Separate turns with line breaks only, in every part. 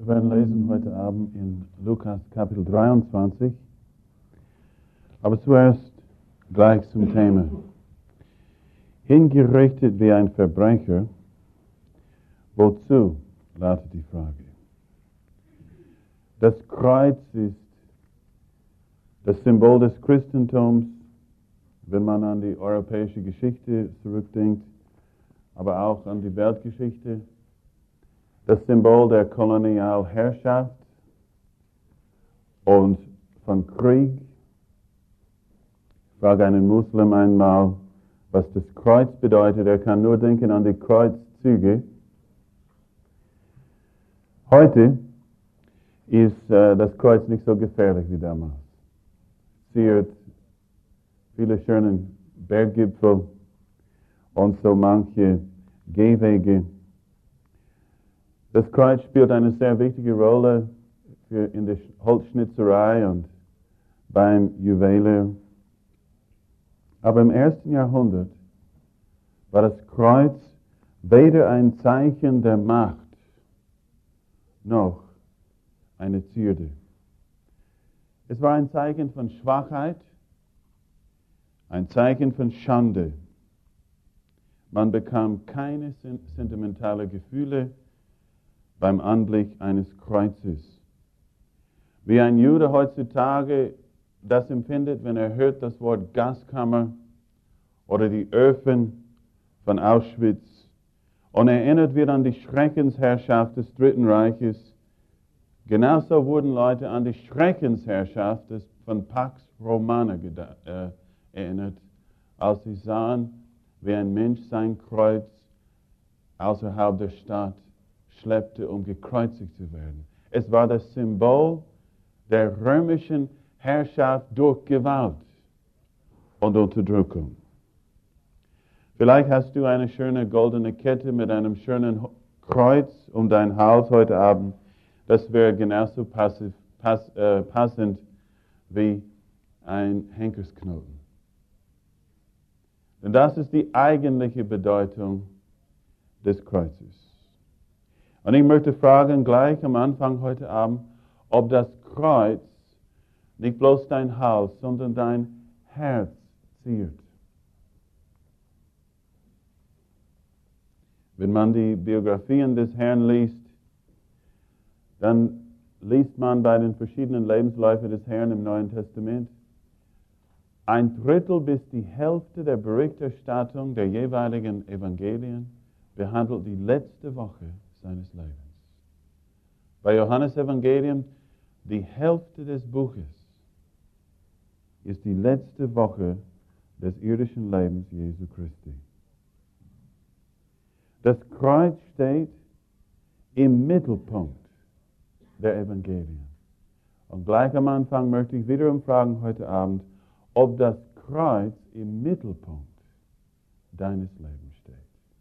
Wir werden lesen heute Abend in Lukas Kapitel 23. Aber zuerst gleich zum Thema. Hingerichtet wie ein Verbrecher, wozu, lautet die Frage. Das Kreuz ist das Symbol des Christentums, wenn man an die europäische Geschichte zurückdenkt, aber auch an die Weltgeschichte. Das Symbol der Kolonialherrschaft und von Krieg. Ich frage einen Muslim einmal, was das Kreuz bedeutet. Er kann nur denken an die Kreuzzüge. Heute ist das Kreuz nicht so gefährlich wie damals. Es ziert viele schöne Berggipfel und so manche Gehwege. Das Kreuz spielt eine sehr wichtige Rolle in der Holzschnitzerei und beim Juwelier. Aber im 1. Jahrhundert war das Kreuz weder ein Zeichen der Macht noch eine Zierde. Es war ein Zeichen von Schwachheit, ein Zeichen von Schande. Man bekam keine sentimentalen Gefühle beim Anblick eines Kreuzes. Wie ein Jude heutzutage das empfindet, wenn er hört das Wort Gaskammer oder die Öfen von Auschwitz und erinnert wird an die Schreckensherrschaft des Dritten Reiches. Genauso wurden Leute an die Schreckensherrschaft von Pax Romana erinnert, als sie sahen, wie ein Mensch sein Kreuz außerhalb der Stadt schleppte, um gekreuzigt zu werden. Es war das Symbol der römischen Herrschaft durch Gewalt und Unterdrückung. Vielleicht hast du eine schöne goldene Kette mit einem schönen Kreuz um deinen Hals heute Abend. Das wäre genauso passend wie ein Henkersknoten. Denn das ist die eigentliche Bedeutung des Kreuzes. Und ich möchte fragen, gleich am Anfang heute Abend, ob das Kreuz nicht bloß dein Hals, sondern dein Herz ziert. Wenn man die Biografien des Herrn liest, dann liest man bei den verschiedenen Lebensläufen des Herrn im Neuen Testament, 1/3 bis die Hälfte der Berichterstattung der jeweiligen Evangelien behandelt die letzte Woche seines Lebens. Bei Johannes Evangelium, die Hälfte des Buches ist die letzte Woche des irdischen Lebens Jesu Christi. Das Kreuz steht im Mittelpunkt der Evangelien. Und gleich am Anfang möchte ich wiederum fragen heute Abend, ob das Kreuz im Mittelpunkt deines Lebens steht.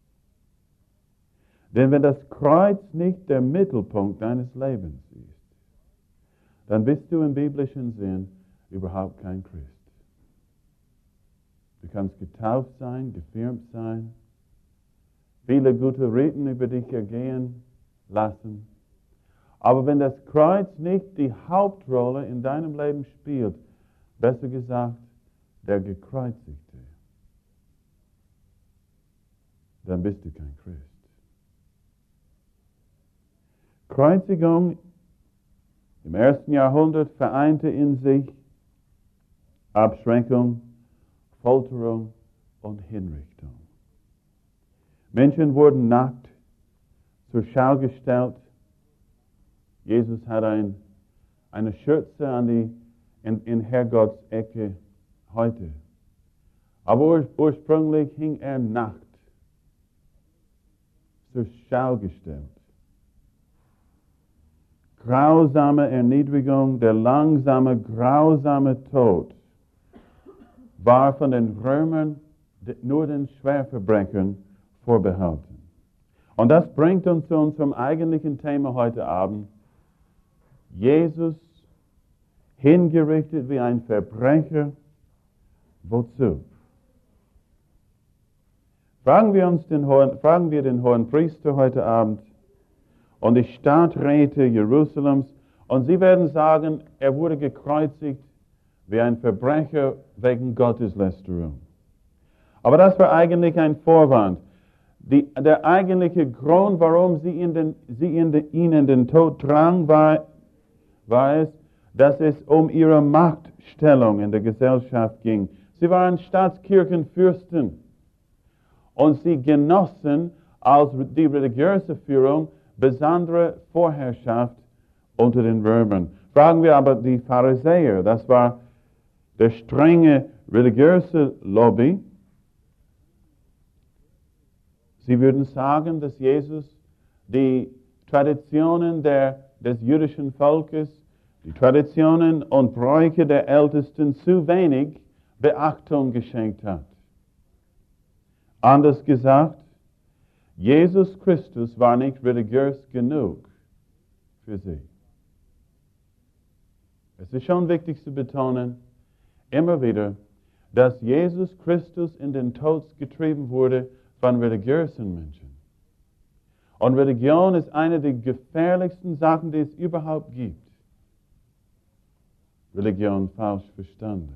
Denn wenn das Kreuz nicht der Mittelpunkt deines Lebens ist, dann bist du im biblischen Sinn überhaupt kein Christ. Du kannst getauft sein, gefirmt sein, viele gute Riten über dich ergehen lassen. Aber wenn das Kreuz nicht die Hauptrolle in deinem Leben spielt, besser gesagt, der Gekreuzigte, dann bist du kein Christ. Kreuzigung im 1. Jahrhundert vereinte in sich Abschreckung, Folterung und Hinrichtung. Menschen wurden nackt zur Schau gestellt. Jesus hat eine Schürze in Herrgotts Ecke heute. Aber ursprünglich hing er nackt zur Schau gestellt. Grausame Erniedrigung, der langsame, grausame Tod war von den Römern nur den Schwerverbrechern vorbehalten. Und das bringt uns zu unserem eigentlichen Thema heute Abend. Jesus hingerichtet wie ein Verbrecher. Wozu? Fragen wir den hohen Priester heute Abend, und die Stadträte Jerusalems, und sie werden sagen, er wurde gekreuzigt wie ein Verbrecher wegen Gotteslästerung. Aber das war eigentlich ein Vorwand. Der eigentliche Grund, warum sie ihn in den Tod drang, war es, dass es um ihre Machtstellung in der Gesellschaft ging. Sie waren Staatskirchenfürsten und sie genossen als die religiöse Führung besondere Vorherrschaft unter den Römern. Fragen wir aber die Pharisäer, das war der strenge religiöse Lobby. Sie würden sagen, dass Jesus die Traditionen des jüdischen Volkes, die Traditionen und Bräuche der Ältesten zu wenig Beachtung geschenkt hat. Anders gesagt, Jesus Christus war nicht religiös genug für sie. Es ist schon wichtig zu betonen, immer wieder, dass Jesus Christus in den Tod getrieben wurde von religiösen Menschen. Und Religion ist eine der gefährlichsten Sachen, die es überhaupt gibt. Religion falsch verstanden.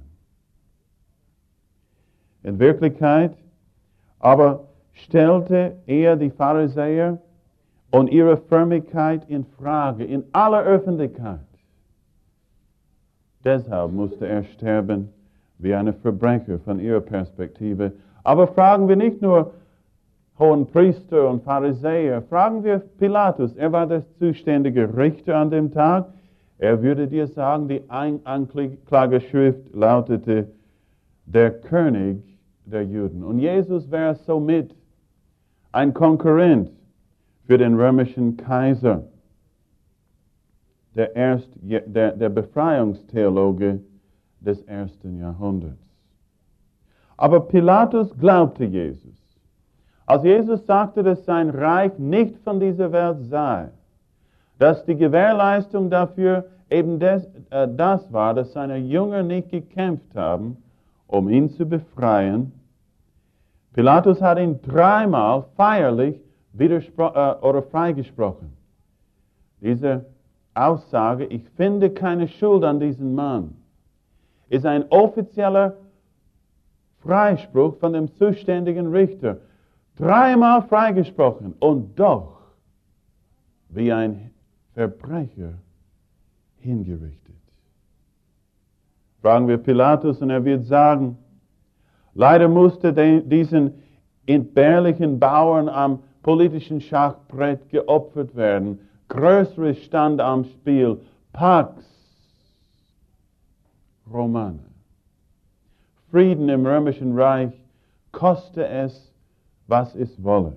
In Wirklichkeit aber stellte er die Pharisäer und ihre Frömmigkeit in Frage, in aller Öffentlichkeit. Deshalb musste er sterben wie ein Verbrecher von ihrer Perspektive. Aber fragen wir nicht nur Hohenpriester und Pharisäer, fragen wir Pilatus. Er war der zuständige Richter an dem Tag. Er würde dir sagen, die Anklageschrift lautete, der König der Juden. Und Jesus wäre somit ein Konkurrent für den römischen Kaiser, der Befreiungstheologe des ersten Jahrhunderts. Aber Pilatus glaubte Jesus. Als Jesus sagte, dass sein Reich nicht von dieser Welt sei, dass die Gewährleistung dafür eben das war, dass seine Jünger nicht gekämpft haben, um ihn zu befreien. Pilatus hat ihn dreimal feierlich freigesprochen. Diese Aussage, ich finde keine Schuld an diesem Mann, ist ein offizieller Freispruch von dem zuständigen Richter. Dreimal freigesprochen und doch wie ein Verbrecher hingerichtet. Fragen wir Pilatus und er wird sagen, leider musste diesen entbehrlichen Bauern am politischen Schachbrett geopfert werden. Größeres stand am Spiel. Pax Romana. Frieden im römischen Reich, koste es, was es wolle.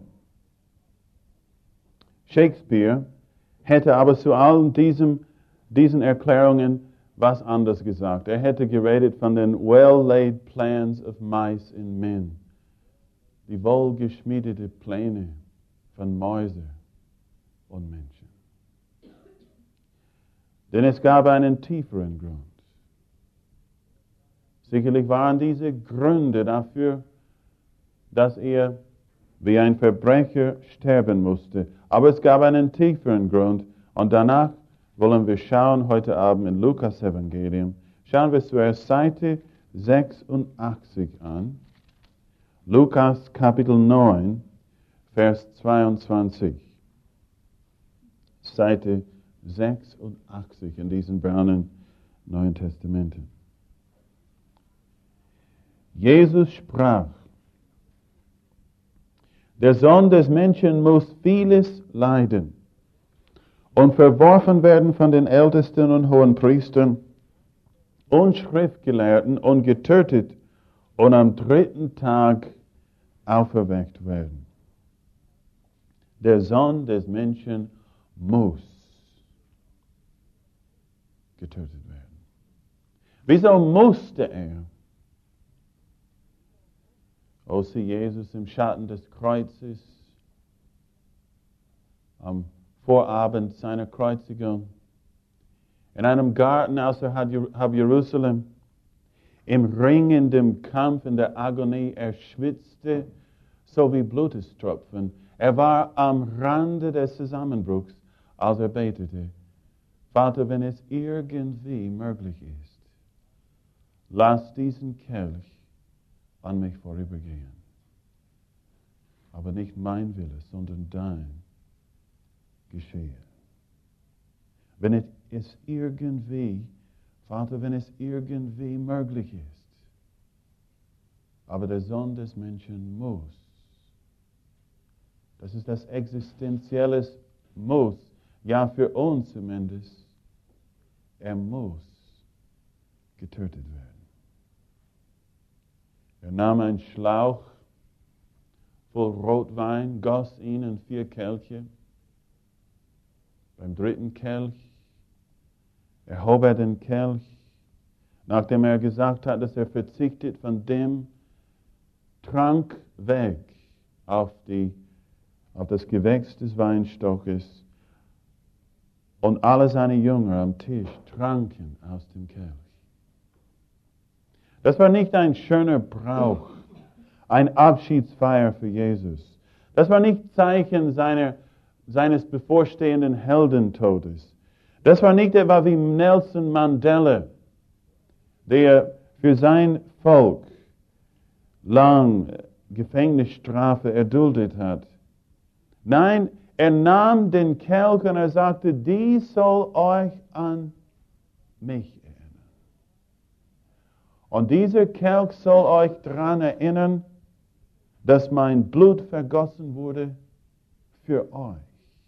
Shakespeare hätte aber zu allen diesen Erklärungen was anderes gesagt. Er hätte geredet von den well-laid plans of mice and men. Die wohlgeschmiedete Pläne von Mäuse und Menschen. Denn es gab einen tieferen Grund. Sicherlich waren diese Gründe dafür, dass er wie ein Verbrecher sterben musste. Aber es gab einen tieferen Grund. Und danach wollen wir schauen, heute Abend in Lukas Evangelium, schauen wir zuerst Seite 86 an. Lukas Kapitel 9, Vers 22. Seite 86 in diesen braunen Neuen Testamenten. Jesus sprach, der Sohn des Menschen muss vieles leiden und verworfen werden von den Ältesten und Hohenpriestern und Schriftgelehrten und getötet und am dritten Tag auferweckt werden. Der Sohn des Menschen muss getötet werden. Wieso musste er? O sieh Jesus im Schatten des Kreuzes am Vorabend seiner Kreuzigung in einem Garten außerhalb Jerusalem, im ringenden Kampf, in der Agonie. Er schwitzte so wie Blutestropfen. Er war am Rande des Zusammenbruchs. als er betete, Vater, wenn es irgendwie möglich ist, lass diesen Kelch an mich vorübergehen. Aber nicht mein Wille, sondern dein geschehe. Wenn es irgendwie, Vater, wenn es irgendwie möglich ist, aber der Sohn des Menschen muss. Das ist das existenzielle Muss. Ja, für uns zumindest. Er muss getötet werden. Er nahm einen Schlauch voll Rotwein, goss ihn in 4 Kelche. Beim 3. Kelch erhob er den Kelch, nachdem er gesagt hat, dass er verzichtet von dem Trank weg auf das Gewächs des Weinstockes, und alle seine Jünger am Tisch tranken aus dem Kelch. Das war nicht ein schöner Brauch, ein Abschiedsfeier für Jesus. Das war nicht Zeichen seines bevorstehenden Heldentodes. Das war nicht etwa wie Nelson Mandela, der für sein Volk lang Gefängnisstrafe erduldet hat. Nein, er nahm den Kelch und er sagte, dies soll euch an mich erinnern. Und dieser Kelch soll euch daran erinnern, dass mein Blut vergossen wurde für euch.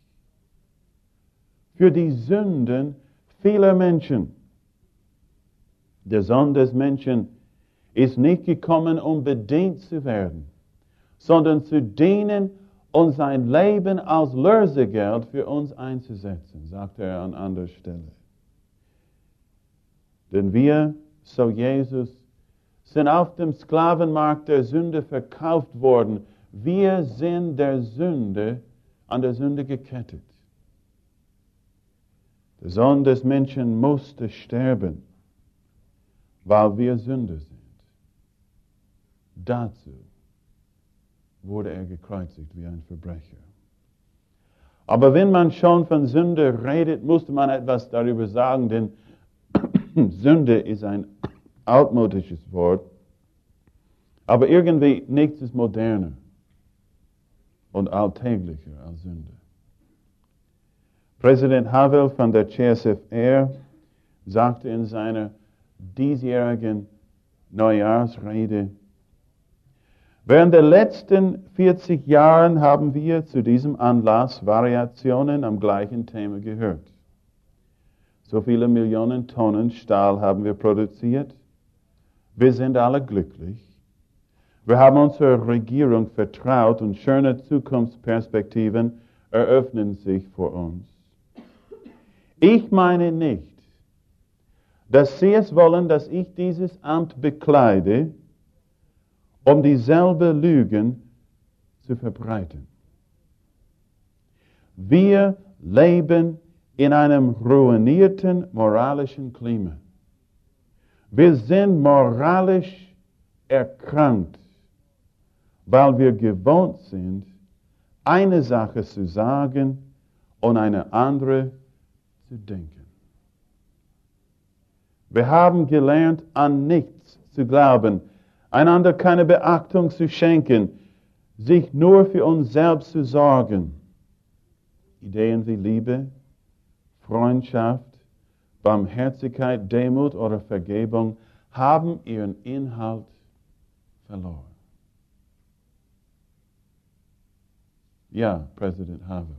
Für die Sünden vieler Menschen. Der Sohn des Menschen ist nicht gekommen, um bedient zu werden, sondern zu dienen und sein Leben als Lösegeld für uns einzusetzen, sagt er an anderer Stelle. Denn wir, so Jesus, sind auf dem Sklavenmarkt der Sünde verkauft worden. Wir sind an der Sünde gekettet. Der Sohn des Menschen musste sterben, weil wir Sünder sind. Dazu wurde er gekreuzigt wie ein Verbrecher. Aber wenn man schon von Sünde redet, musste man etwas darüber sagen, denn Sünde ist ein altmodisches Wort, aber irgendwie nichts ist moderner und alltäglicher als Sünde. Präsident Havel von der CSFR sagte in seiner diesjährigen Neujahrsrede, während der letzten 40 Jahren haben wir zu diesem Anlass Variationen am gleichen Thema gehört. So viele Millionen Tonnen Stahl haben wir produziert. Wir sind alle glücklich. Wir haben unserer Regierung vertraut und schöne Zukunftsperspektiven eröffnen sich vor uns. Ich meine nicht, dass Sie es wollen, dass ich dieses Amt bekleide, um dieselbe Lügen zu verbreiten. Wir leben in einem ruinierten moralischen Klima. Wir sind moralisch erkrankt, weil wir gewohnt sind, eine Sache zu sagen und eine andere zu denken. Wir haben gelernt, an nichts zu glauben, einander keine Beachtung zu schenken, sich nur für uns selbst zu sorgen. Ideen wie Liebe, Freundschaft, Barmherzigkeit, Demut oder Vergebung haben ihren Inhalt verloren. Ja, Präsident Havel.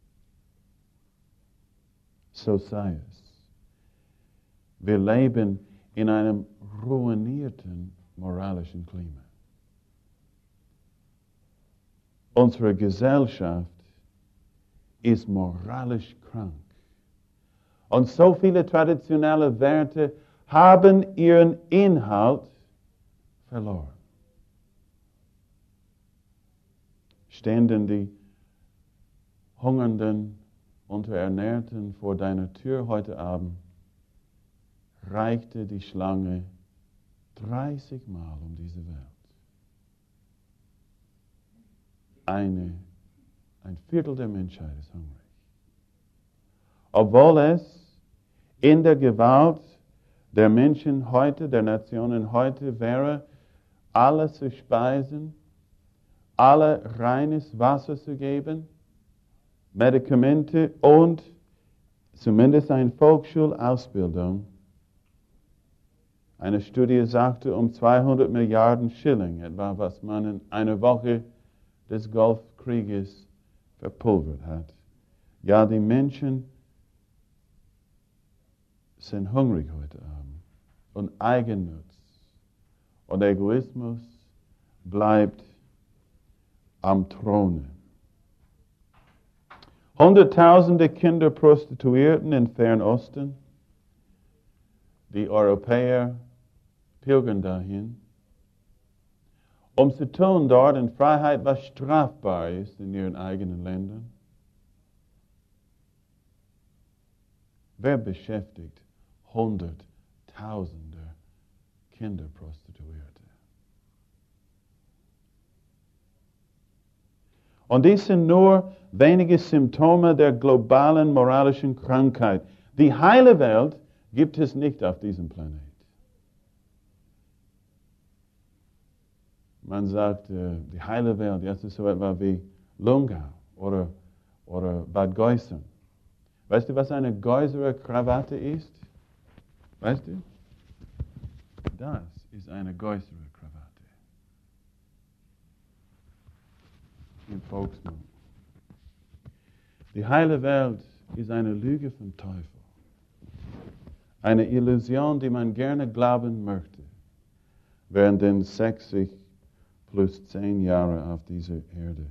So sei es. Wir leben in einem ruinierten moralischen Klima. Unsere Gesellschaft ist moralisch krank. Und so viele traditionelle Werte haben ihren Inhalt verloren. Stehen denn die Hungernden, Unterernährten vor deiner Tür heute Abend, reichte die Schlange 30 Mal um diese Welt. Ein Viertel der Menschheit ist hungrig. obwohl es in der Gewalt der Menschen heute, der Nationen heute wäre, alle zu speisen, alle reines Wasser zu geben, Medikamente und zumindest eine Volksschulausbildung. Eine Studie sagte, 200 Milliarden Schilling, etwa was man in einer Woche des Golfkrieges verpulvert hat. Ja, die Menschen sind hungrig heute Abend. Und Eigennutz und Egoismus bleibt am Throne. Hunderttausende Kinder Prostituierten im Fernosten. Die Europäer pilgern dahin, um zu tun dort in Freiheit, was strafbar ist in ihren eigenen Ländern. Wer beschäftigt Hunderttausende Kinderprostituierte? Und dies sind nur wenige Symptome der globalen moralischen Krankheit. Die heile Welt gibt es nicht auf diesem Planet. Man sagt, die heile Welt, das ist so etwa wie Lungau oder Bad Geusen. Weißt du, was eine Geuserer Krawatte ist? Weißt du? Das ist eine Geuserer Krawatte. Im Volksmund. Die heile Welt ist eine Lüge vom Teufel. Eine Illusion, die man gerne glauben möchte, während den 60 plus 10 Jahre auf dieser Erde.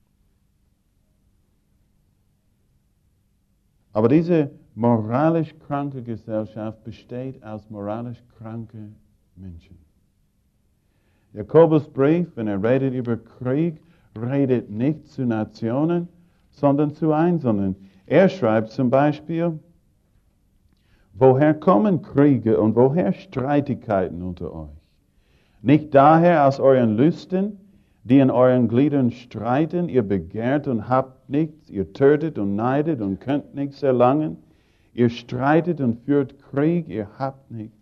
Aber diese moralisch kranke Gesellschaft besteht aus moralisch kranken Menschen. Jakobus Brief, wenn er redet über Krieg, redet nicht zu Nationen, sondern zu Einzelnen. Er schreibt zum Beispiel, woher kommen Kriege und woher Streitigkeiten unter euch? Nicht daher aus euren Lüsten, die in euren Gliedern streiten, ihr begehrt und habt nichts, ihr tötet und neidet und könnt nichts erlangen, ihr streitet und führt Krieg, ihr habt nichts.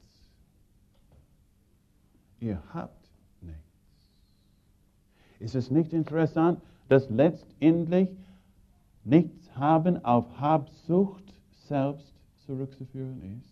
Ihr habt nichts. Ist es nicht interessant, dass letztendlich nichts haben auf Habsucht selbst zurückzuführen ist?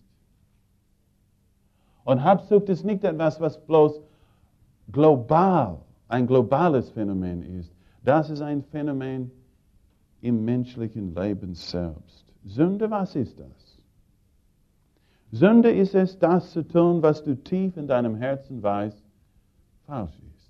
Und Habsucht ist nicht etwas, was bloß global, ein globales Phänomen ist. Das ist ein Phänomen im menschlichen Leben selbst. Sünde, was ist das? Sünde ist es, das zu tun, was du tief in deinem Herzen weißt, falsch ist.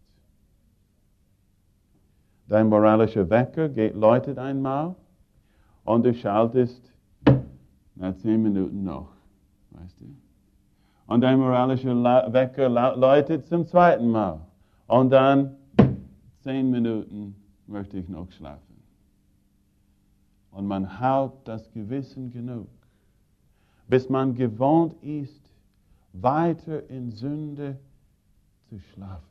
Dein moralischer Wecker läutet einmal und du schaltest nach 10 Minuten noch, weißt du? Und dein moralischer Wecker läutet zum zweiten Mal. Und dann 10 Minuten möchte ich noch schlafen. Und man haut das Gewissen genug, bis man gewohnt ist, weiter in Sünde zu schlafen.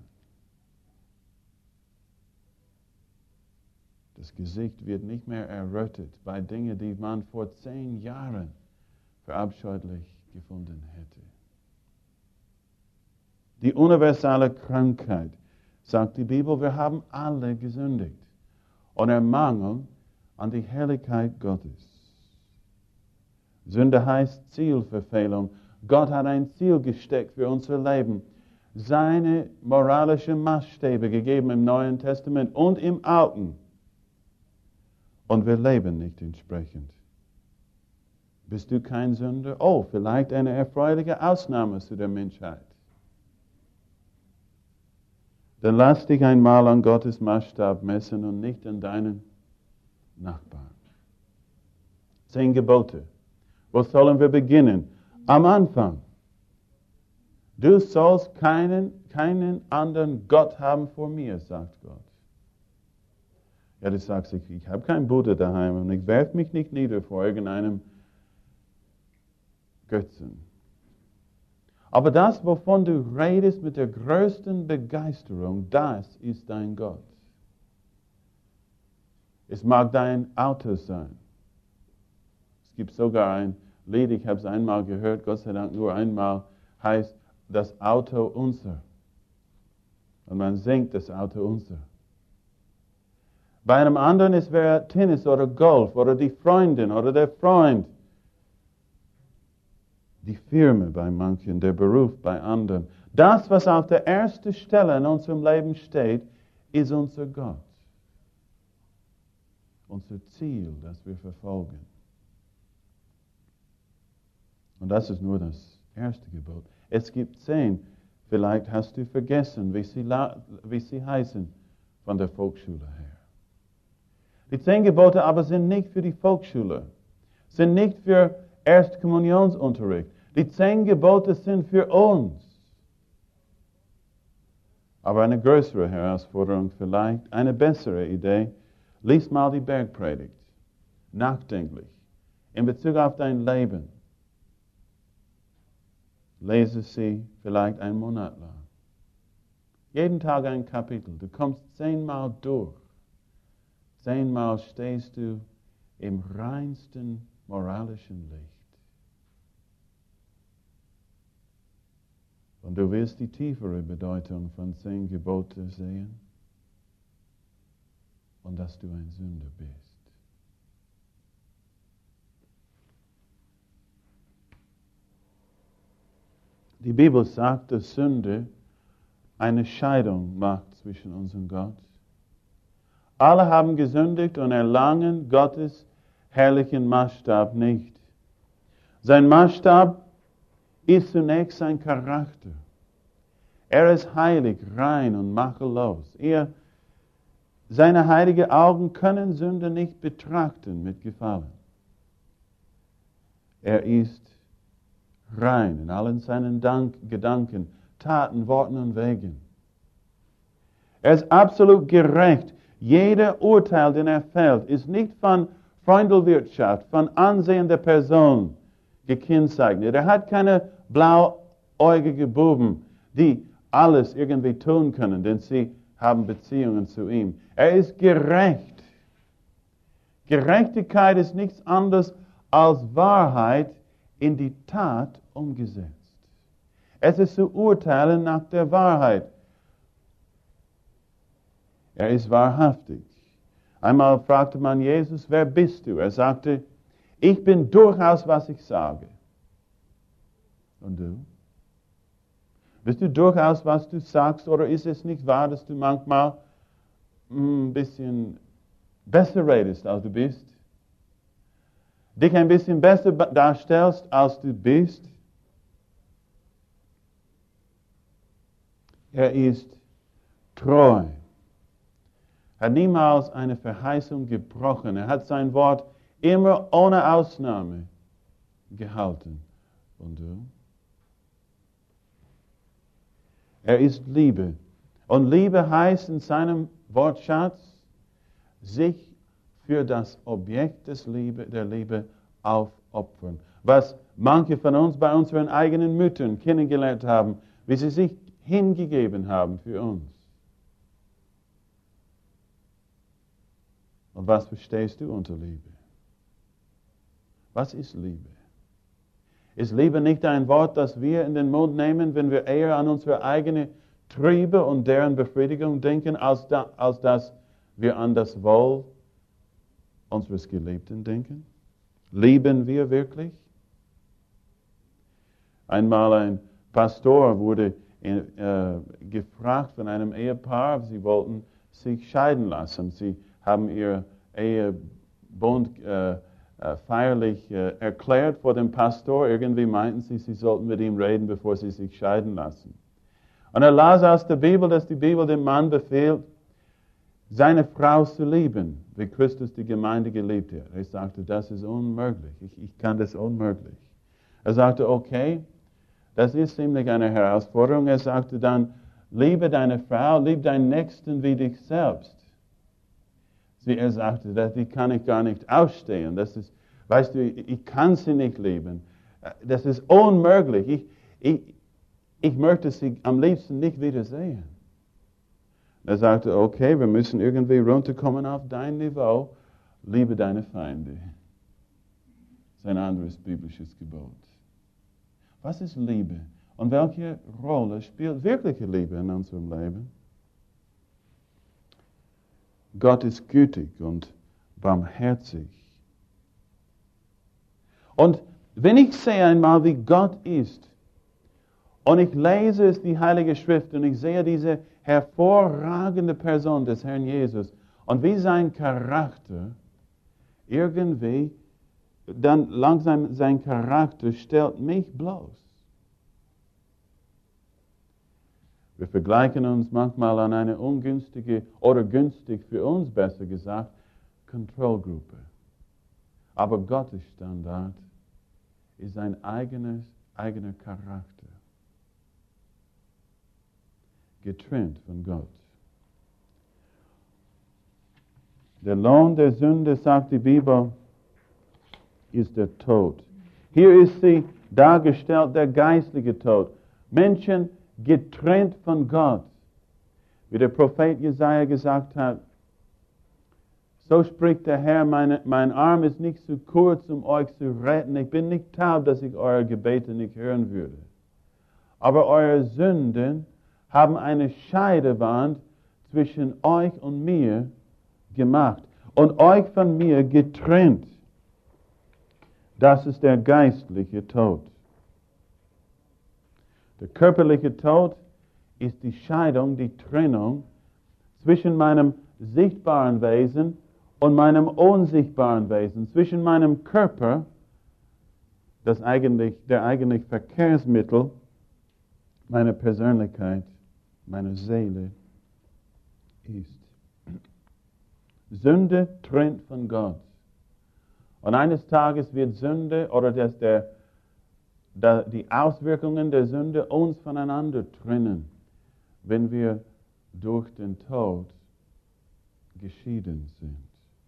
Das Gesicht wird nicht mehr errötet bei Dingen, die man vor 10 Jahren verabscheulich gefunden hätte. Die universale Krankheit, sagt die Bibel, wir haben alle gesündigt und ermangeln an die Herrlichkeit Gottes. Sünde heißt Zielverfehlung. Gott hat ein Ziel gesteckt für unser Leben. Seine moralischen Maßstäbe gegeben im Neuen Testament und im Alten. Und wir leben nicht entsprechend. Bist du kein Sünder? Oh, vielleicht eine erfreuliche Ausnahme zu der Menschheit. Dann lass dich einmal an Gottes Maßstab messen und nicht an deinen Nachbarn. 10 Gebote. Wo sollen wir beginnen? Am Anfang. Du sollst keinen anderen Gott haben vor mir, sagt Gott. Ja, du sagst, ich habe keinen Buddha daheim und ich werfe mich nicht nieder vor irgendeinem Götzen. Aber das, wovon du redest mit der größten Begeisterung, das ist dein Gott. Es mag dein Auto sein. Es gibt sogar ein Lied, ich habe es einmal gehört, Gott sei Dank nur einmal, heißt das Auto unser. Und man singt das Auto unser. Bei einem anderen ist es Tennis oder Golf oder die Freundin oder der Freund. Die Firma bei manchen, der Beruf bei anderen. Das, was auf der ersten Stelle in unserem Leben steht, ist unser Gott. Unser Ziel, das wir verfolgen. Und das ist nur das erste Gebot. Es gibt 10. Vielleicht hast du vergessen, wie sie heißen von der Volksschule her. Die 10 Gebote aber sind nicht für die Volksschule, sind nicht für Erstkommunionsunterricht. Die 10 Gebote sind für uns. Aber eine größere Herausforderung vielleicht, eine bessere Idee, lies mal die Bergpredigt, nachdenklich, in Bezug auf dein Leben. Lese sie vielleicht einen Monat lang. Jeden Tag ein Kapitel. Du kommst 10-mal durch. 10-mal stehst du im reinsten moralischen Licht. Und du wirst die tiefere Bedeutung von 10 Geboten sehen. Und dass du ein Sünder bist. Die Bibel sagt, dass Sünde eine Scheidung macht zwischen uns und Gott. Alle haben gesündigt und erlangen Gottes herrlichen Maßstab nicht. Sein Maßstab ist zunächst sein Charakter. Er ist heilig, rein und makellos. Seine heiligen Augen können Sünde nicht betrachten mit Gefallen. Er ist rein in allen seinen Gedanken, Taten, Worten und Wegen. Er ist absolut gerecht. Jeder Urteil, den er fällt, ist nicht von Freundelwirtschaft, von Ansehen der Person gekennzeichnet. Er hat keine blauäugige Buben, die alles irgendwie tun können, denn sie haben Beziehungen zu ihm. Er ist gerecht. Gerechtigkeit ist nichts anderes als Wahrheit in die Tat umgesetzt. Es ist zu urteilen nach der Wahrheit. Er ist wahrhaftig. Einmal fragte man Jesus, wer bist du? Er sagte, ich bin durchaus, was ich sage. Und du? Bist du durchaus, was du sagst, oder ist es nicht wahr, dass du manchmal ein bisschen besser redest, als du bist? Dich ein bisschen besser darstellst, als du bist? Er ist treu. Er hat niemals eine Verheißung gebrochen. Er hat sein Wort immer ohne Ausnahme gehalten. Und du? Er ist Liebe. Und Liebe heißt in seinem Wortschatz, sich für das Objekt der Liebe aufopfern. Was manche von uns bei unseren eigenen Müttern kennengelernt haben, wie sie sich hingegeben haben für uns. Und was verstehst du unter Liebe? Was ist Liebe? Ist Liebe nicht ein Wort, das wir in den Mund nehmen, wenn wir eher an unsere eigenen Triebe und deren Befriedigung denken, als dass wir an das Wohl unseres Geliebten denken? Lieben wir wirklich? Einmal ein Pastor wurde gefragt von einem Ehepaar, sie wollten sich scheiden lassen. Sie haben ihr Ehebund feierlich erklärt vor dem Pastor. Irgendwie meinten sie sollten mit ihm reden, bevor sie sich scheiden lassen. Und er las aus der Bibel, dass die Bibel dem Mann befiehlt, seine Frau zu lieben, wie Christus die Gemeinde geliebt hat. Er sagte, das ist unmöglich. Ich kann das unmöglich. Er sagte, okay, das ist ziemlich eine Herausforderung. Er sagte dann, liebe deine Frau, liebe deinen Nächsten wie dich selbst. Er sagte, die kann ich gar nicht ausstehen. Das ist, weißt du, ich kann sie nicht lieben. Das ist unmöglich. Ich möchte sie am liebsten nicht wiedersehen. Er sagte, okay, wir müssen irgendwie runterkommen auf dein Niveau. Liebe deine Feinde. ist ein anderes biblisches Gebot. Was ist Liebe? Und welche Rolle spielt wirkliche Liebe in unserem Leben? Gott ist gütig und barmherzig. Und wenn ich sehe einmal, wie Gott ist, und ich lese es, die Heilige Schrift, und ich sehe diese hervorragende Person des Herrn Jesus, und wie sein Charakter irgendwie, dann langsam sein Charakter stellt mich bloß. Wir vergleichen uns manchmal an eine ungünstige oder günstig für uns besser gesagt Kontrollgruppe. Aber Gottes Standard ist ein eigener Charakter. Getrennt von Gott. Der Lohn der Sünde, sagt die Bibel, ist der Tod. Hier ist sie dargestellt, der geistliche Tod. Menschen getrennt von Gott. Wie der Prophet Jesaja gesagt hat, so spricht der Herr, mein Arm ist nicht zu kurz, um euch zu retten. Ich bin nicht taub, dass ich eure Gebete nicht hören würde. Aber eure Sünden haben eine Scheidewand zwischen euch und mir gemacht und euch von mir getrennt. Das ist der geistliche Tod. Der körperliche Tod ist die Scheidung, die Trennung zwischen meinem sichtbaren Wesen und meinem unsichtbaren Wesen, zwischen meinem Körper, der eigentlich Verkehrsmittel meiner Persönlichkeit, meiner Seele ist. Sünde trennt von Gott. Und eines Tages wird Sünde oder die Auswirkungen der Sünde uns voneinander trennen, wenn wir durch den Tod geschieden sind.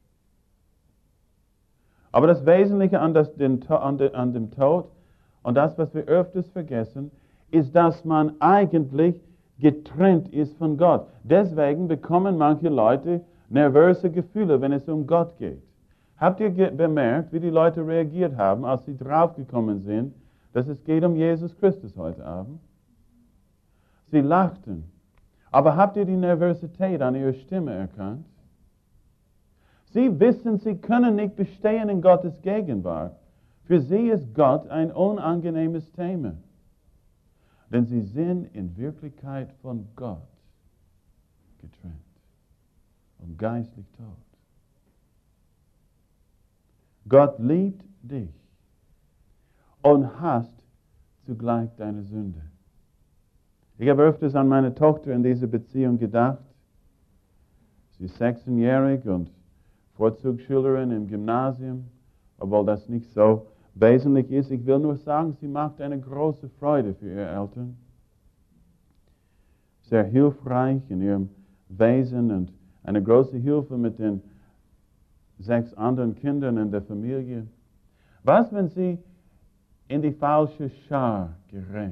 Aber das Wesentliche an dem Tod und das, was wir öfters vergessen, ist, dass man eigentlich getrennt ist von Gott. Deswegen bekommen manche Leute nervöse Gefühle, wenn es um Gott geht. Habt ihr bemerkt, wie die Leute reagiert haben, als sie draufgekommen sind, dass es geht um Jesus Christus heute Abend? Sie lachten. Aber habt ihr die Nervosität an ihrer Stimme erkannt? Sie wissen, sie können nicht bestehen in Gottes Gegenwart. Für sie ist Gott ein unangenehmes Thema. Denn sie sind in Wirklichkeit von Gott getrennt und geistlich tot. Gott liebt dich und hasst zugleich deine Sünde. Ich habe öfters an meine Tochter in dieser Beziehung gedacht. Sie ist 16-jährig und Vorzugsschülerin im Gymnasium, obwohl das nicht so wesentlich ist. Ich will nur sagen, sie macht eine große Freude für ihre Eltern. Sehr hilfreich in ihrem Wesen und eine große Hilfe mit den 6 anderen Kindern in der Familie. Was, wenn sie in die falsche Schar gerät?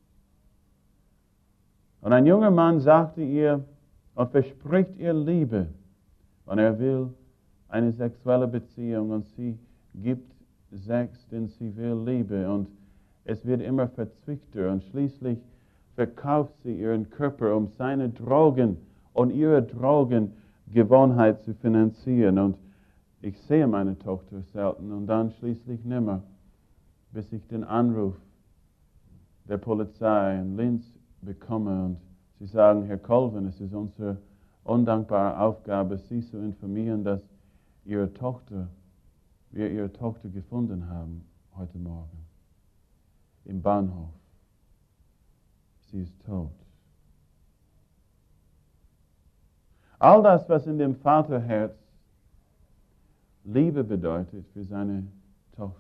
Und ein junger Mann sagte ihr und verspricht ihr Liebe. Und er will eine sexuelle Beziehung und sie gibt Sex, denn sie will Liebe. Und es wird immer verzwickter und schließlich verkauft sie ihren Körper, um seine Drogen und ihre Drogengewohnheit zu finanzieren. Und ich sehe meine Tochter selten und dann schließlich nimmer, bis ich den Anruf der Polizei in Linz bekomme und sie sagen, Herr Colvin, es ist unsere undankbare Aufgabe, Sie zu informieren, dass wir Ihre Tochter gefunden haben heute Morgen im Bahnhof. Sie ist tot. All das, was in dem Vaterherz Liebe bedeutet für seine Tochter,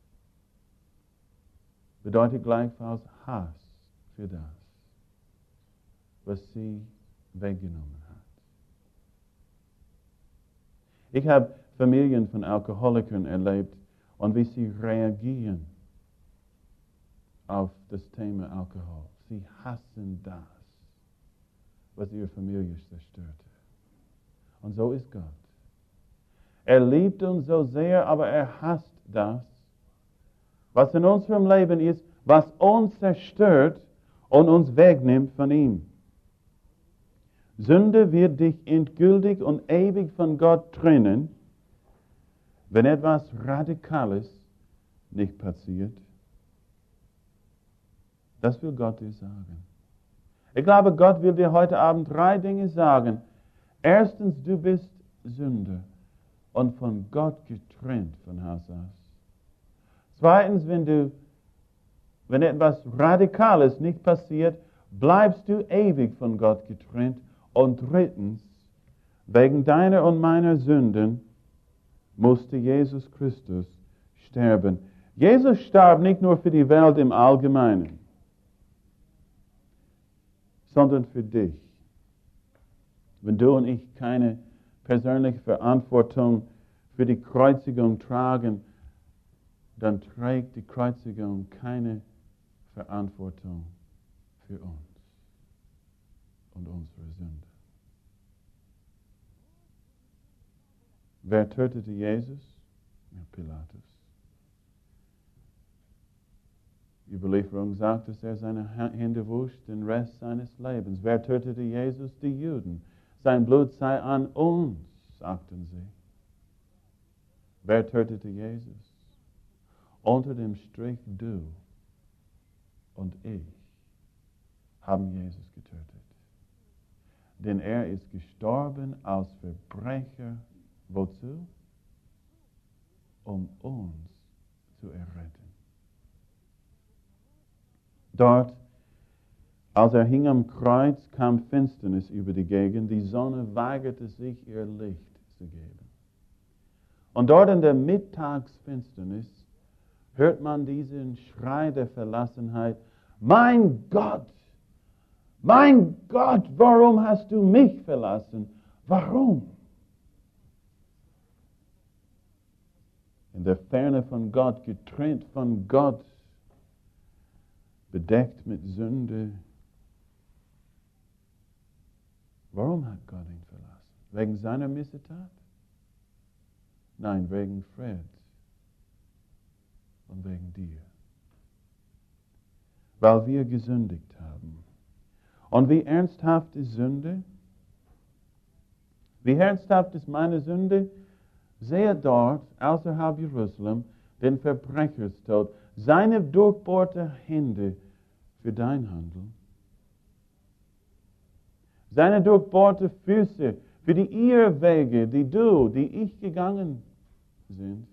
bedeutet gleichfalls Hass für das, was sie weggenommen hat. Ich habe Familien von Alkoholikern erlebt und wie sie reagieren auf das Thema Alkohol. Sie hassen das, was ihre Familie zerstörte. Und so ist Gott. Er liebt uns so sehr, aber er hasst das, was in unserem Leben ist, was uns zerstört und uns wegnimmt von ihm. Sünde wird dich endgültig und ewig von Gott trennen, wenn etwas Radikales nicht passiert. Das will Gott dir sagen. Ich glaube, Gott will dir heute Abend 3 Dinge sagen. Erstens, du bist Sünder und von Gott getrennt von Haus aus. Zweitens, wenn etwas Radikales nicht passiert, bleibst du ewig von Gott getrennt. Und drittens, wegen deiner und meiner Sünden musste Jesus Christus sterben. Jesus starb nicht nur für die Welt im Allgemeinen, sondern für dich. Wenn du und ich keine persönliche Verantwortung für die Kreuzigung tragen, dann trägt die Kreuzigung keine Verantwortung für uns und unsere Sünde. Wer tötete Jesus? Ja, Pilatus. Die Überlieferung sagt, dass er seine Hände wusch den Rest seines Lebens. Wer tötete Jesus? Die Juden. Sein Blut sei an uns, sagten sie. Wer tötete Jesus? Unter dem Strich du und ich haben Jesus getötet. Denn er ist gestorben als Verbrecher. Wozu? Um uns zu erretten. Dort, als er hing am Kreuz, kam Finsternis über die Gegend. Die Sonne weigerte sich, ihr Licht zu geben. Und dort in der Mittagsfinsternis hört man diesen Schrei der Verlassenheit. Mein Gott, warum hast du mich verlassen? Warum? In der Ferne von Gott, getrennt von Gott, bedeckt mit Sünde. Warum hat Gott ihn verlassen? Wegen seiner Missetat? Nein, wegen Fred und wegen dir. Weil wir gesündigt haben. Und wie ernsthaft ist Sünde? Wie ernsthaft ist meine Sünde? Sehe dort, außerhalb Jerusalem, den Verbrecherstod, seine durchbohrte Hände für dein Handeln, seine durchbohrte Füße für die Irrwege, die ich gegangen sind.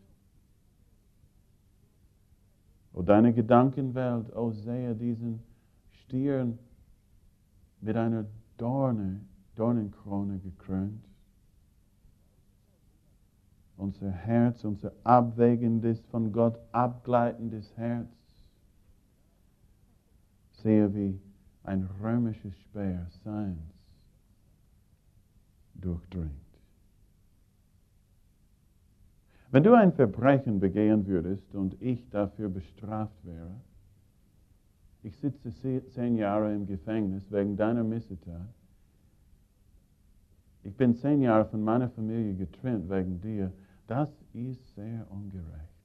O deine Gedankenwelt, o sehe diesen Stier mit einer Dornenkrone gekrönt. Unser Herz, unser abwägendes, von Gott abgleitendes Herz, sehe wie ein römisches Speer seins durchdringt. Wenn du ein Verbrechen begehen würdest und ich dafür bestraft wäre, ich sitze 10 Jahre im Gefängnis wegen deiner Missetat, ich bin 10 Jahre von meiner Familie getrennt wegen dir, das ist sehr ungerecht.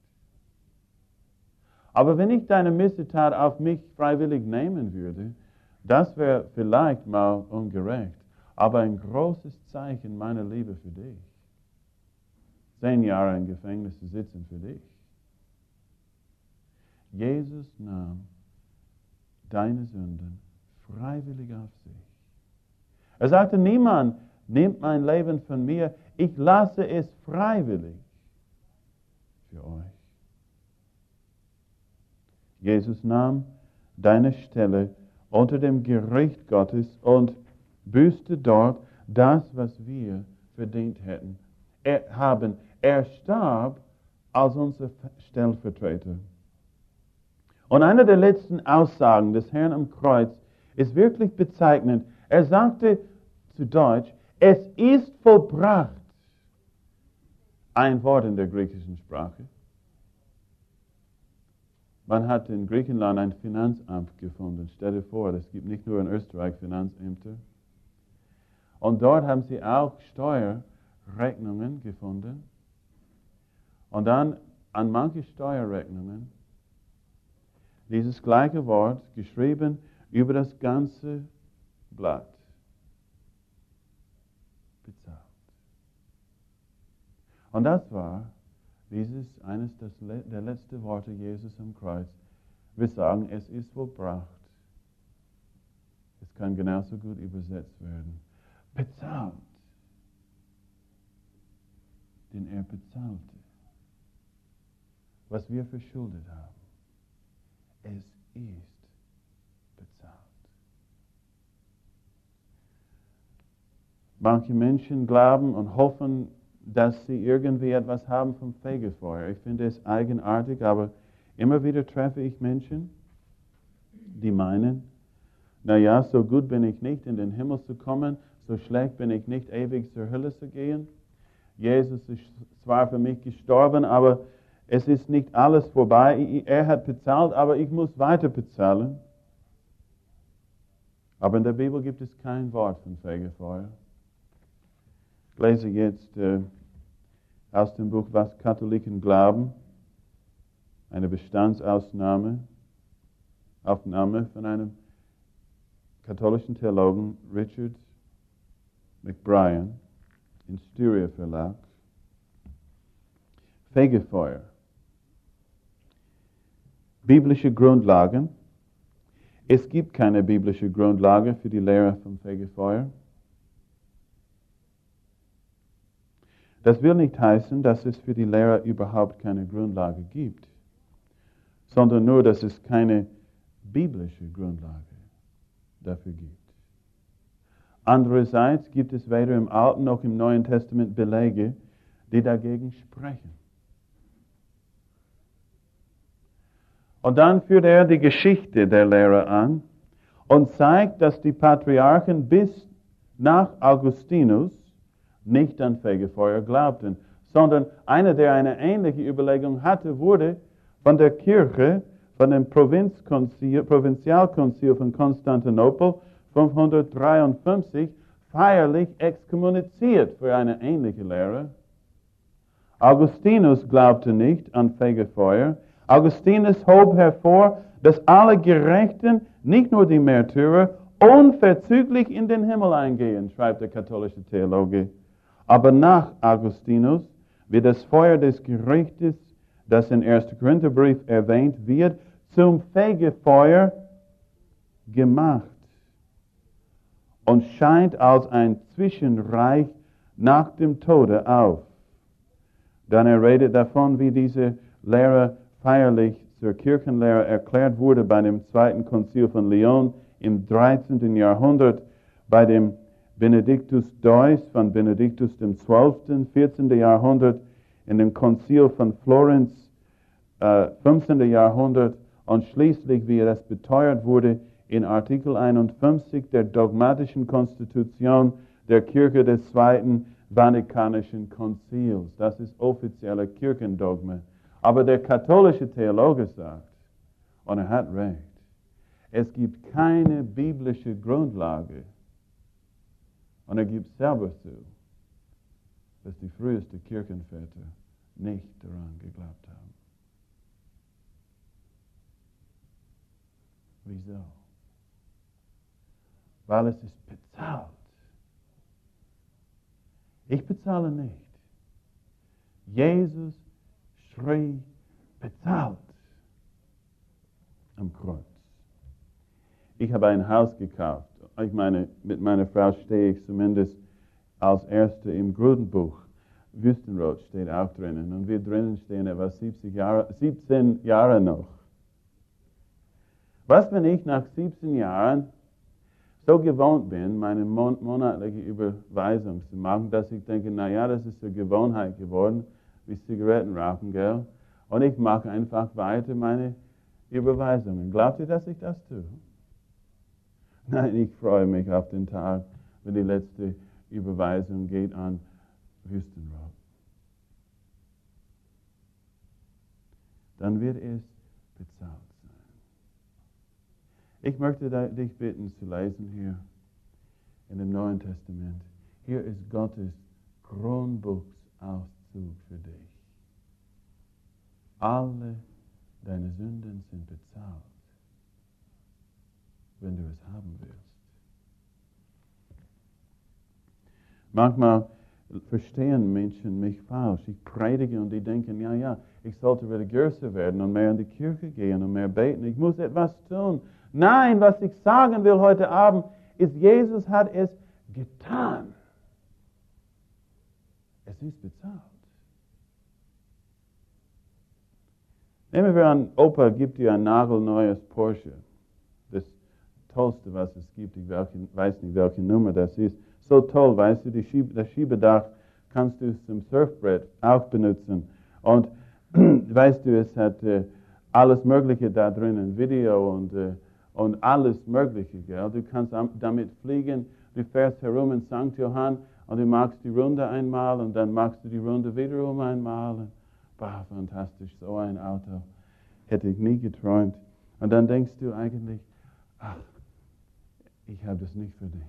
Aber wenn ich deine Missetat auf mich freiwillig nehmen würde, das wäre vielleicht mal ungerecht, aber ein großes Zeichen meiner Liebe für dich. 10 Jahre im Gefängnis zu sitzen für dich. Jesus nahm deine Sünden freiwillig auf sich. Er sagte, niemand nimmt mein Leben von mir, ich lasse es freiwillig für euch. Jesus nahm deine Stelle unter dem Gericht Gottes und büßte dort das, was wir verdient hätten. Er starb als unser Stellvertreter. Und eine der letzten Aussagen des Herrn am Kreuz ist wirklich bezeichnend. Er sagte zu Deutsch, es ist vollbracht. Ein Wort in der griechischen Sprache. Man hat in Griechenland ein Finanzamt gefunden. Stell dir vor, es gibt nicht nur in Österreich Finanzämter. Und dort haben sie auch Steuerrechnungen gefunden. Und dann an manche Steuerrechnungen Dieses gleiche Wort geschrieben über das ganze Blatt. Bezahlt. Und das war eines der letzten Worte Jesus am Kreuz. Wir sagen, es ist vollbracht. Es kann genauso gut übersetzt werden. Bezahlt. Denn er bezahlte, was wir verschuldet haben. Es ist bezahlt. Manche Menschen glauben und hoffen, dass sie irgendwie etwas haben vom Fegefeuer. Ich finde es eigenartig, aber immer wieder treffe ich Menschen, die meinen, naja, so gut bin ich nicht, in den Himmel zu kommen, so schlecht bin ich nicht, ewig zur Hölle zu gehen. Jesus ist zwar für mich gestorben, aber es ist nicht alles vorbei. Er hat bezahlt, aber ich muss weiter bezahlen. Aber in der Bibel gibt es kein Wort von Fegefeuer. Ich lese jetzt aus dem Buch Was Katholiken glauben, eine Bestandsaufnahme von einem katholischen Theologen, Richard McBrien, in Styria Verlag. Fegefeuer. Biblische Grundlagen. Es gibt keine biblische Grundlage für die Lehre vom Fegefeuer. Das will nicht heißen, dass es für die Lehre überhaupt keine Grundlage gibt, sondern nur, dass es keine biblische Grundlage dafür gibt. Andererseits gibt es weder im Alten noch im Neuen Testament Belege, die dagegen sprechen. Und dann führt er die Geschichte der Lehre an und zeigt, dass die Patriarchen bis nach Augustinus nicht an Fegefeuer glaubten, sondern einer, der eine ähnliche Überlegung hatte, wurde von der Kirche, von dem Provinzialkonzil von Konstantinopel 553 feierlich exkommuniziert für eine ähnliche Lehre. Augustinus glaubte nicht an Fegefeuer. Augustinus hob hervor, dass alle Gerechten, nicht nur die Märtyrer, unverzüglich in den Himmel eingehen, schreibt der katholische Theologe. Aber nach Augustinus wird das Feuer des Gerichtes, das in 1. Korintherbrief erwähnt wird, zum Fegefeuer gemacht und scheint als ein Zwischenreich nach dem Tode auf. Dann er redet davon, wie diese Lehre feierlich zur Kirchenlehre erklärt wurde bei dem Zweiten Konzil von Lyon im 13. Jahrhundert, bei dem Benedictus Deus von Benedictus XII., 14. Jahrhundert, in dem Konzil von Florenz, 15. Jahrhundert, und schließlich, wie das beteuert wurde, in Artikel 51 der dogmatischen Konstitution der Kirche des Zweiten Vatikanischen Konzils. Das ist offizielle Kirchendogma. Aber der katholische Theologe sagt, und er hat recht, es gibt keine biblische Grundlage. Und er gibt selber zu, dass die frühesten Kirchenväter nicht daran geglaubt haben. Wieso? Weil es ist bezahlt. Ich bezahle nicht. Jesus schrie bezahlt am Kreuz. Ich habe ein Haus gekauft. Ich meine, mit meiner Frau stehe ich zumindest als Erste im Grundbuch. Wüstenrot steht auch drinnen. Und wir drinnen stehen etwa 17 Jahre noch. Was, wenn ich nach 17 Jahren so gewohnt bin, meine monatliche Überweisung zu machen, dass ich denke, naja, das ist zur Gewohnheit geworden, wie Zigaretten rauchen, gell? Und ich mache einfach weiter meine Überweisungen. Glaubt ihr, dass ich das tue? Nein, ich freue mich auf den Tag, wenn die letzte Überweisung geht an Wüstenrot. Dann wird es bezahlt sein. Ich möchte dich bitten zu lesen hier in dem Neuen Testament. Hier ist Gottes Kronbuchsauszug für dich. Alle deine Sünden sind bezahlt. wenn du es haben willst. Manchmal verstehen Menschen mich falsch. Ich predige und die denken, ja, ich sollte religiöser werden und mehr in die Kirche gehen und mehr beten. Ich muss etwas tun. Nein, was ich sagen will heute Abend, ist, Jesus hat es getan. Es ist bezahlt. Nehmen wir an, Opa gibt dir ein nagelneues Porsche. Das Tollste, was es gibt. Ich weiß nicht, welche Nummer das ist. So toll, weißt du, das Schiebedach kannst du zum Surfbrett auch benutzen. Und weißt du, es hat alles Mögliche da drinnen, Video und alles Mögliche. Gell? Du kannst damit fliegen, du fährst herum in St. Johann und du machst die Runde einmal und dann machst du die Runde wiederum einmal. Bah, fantastisch, so ein Auto hätte ich nie geträumt. Und dann denkst du eigentlich, ach, ich habe das nicht verdient.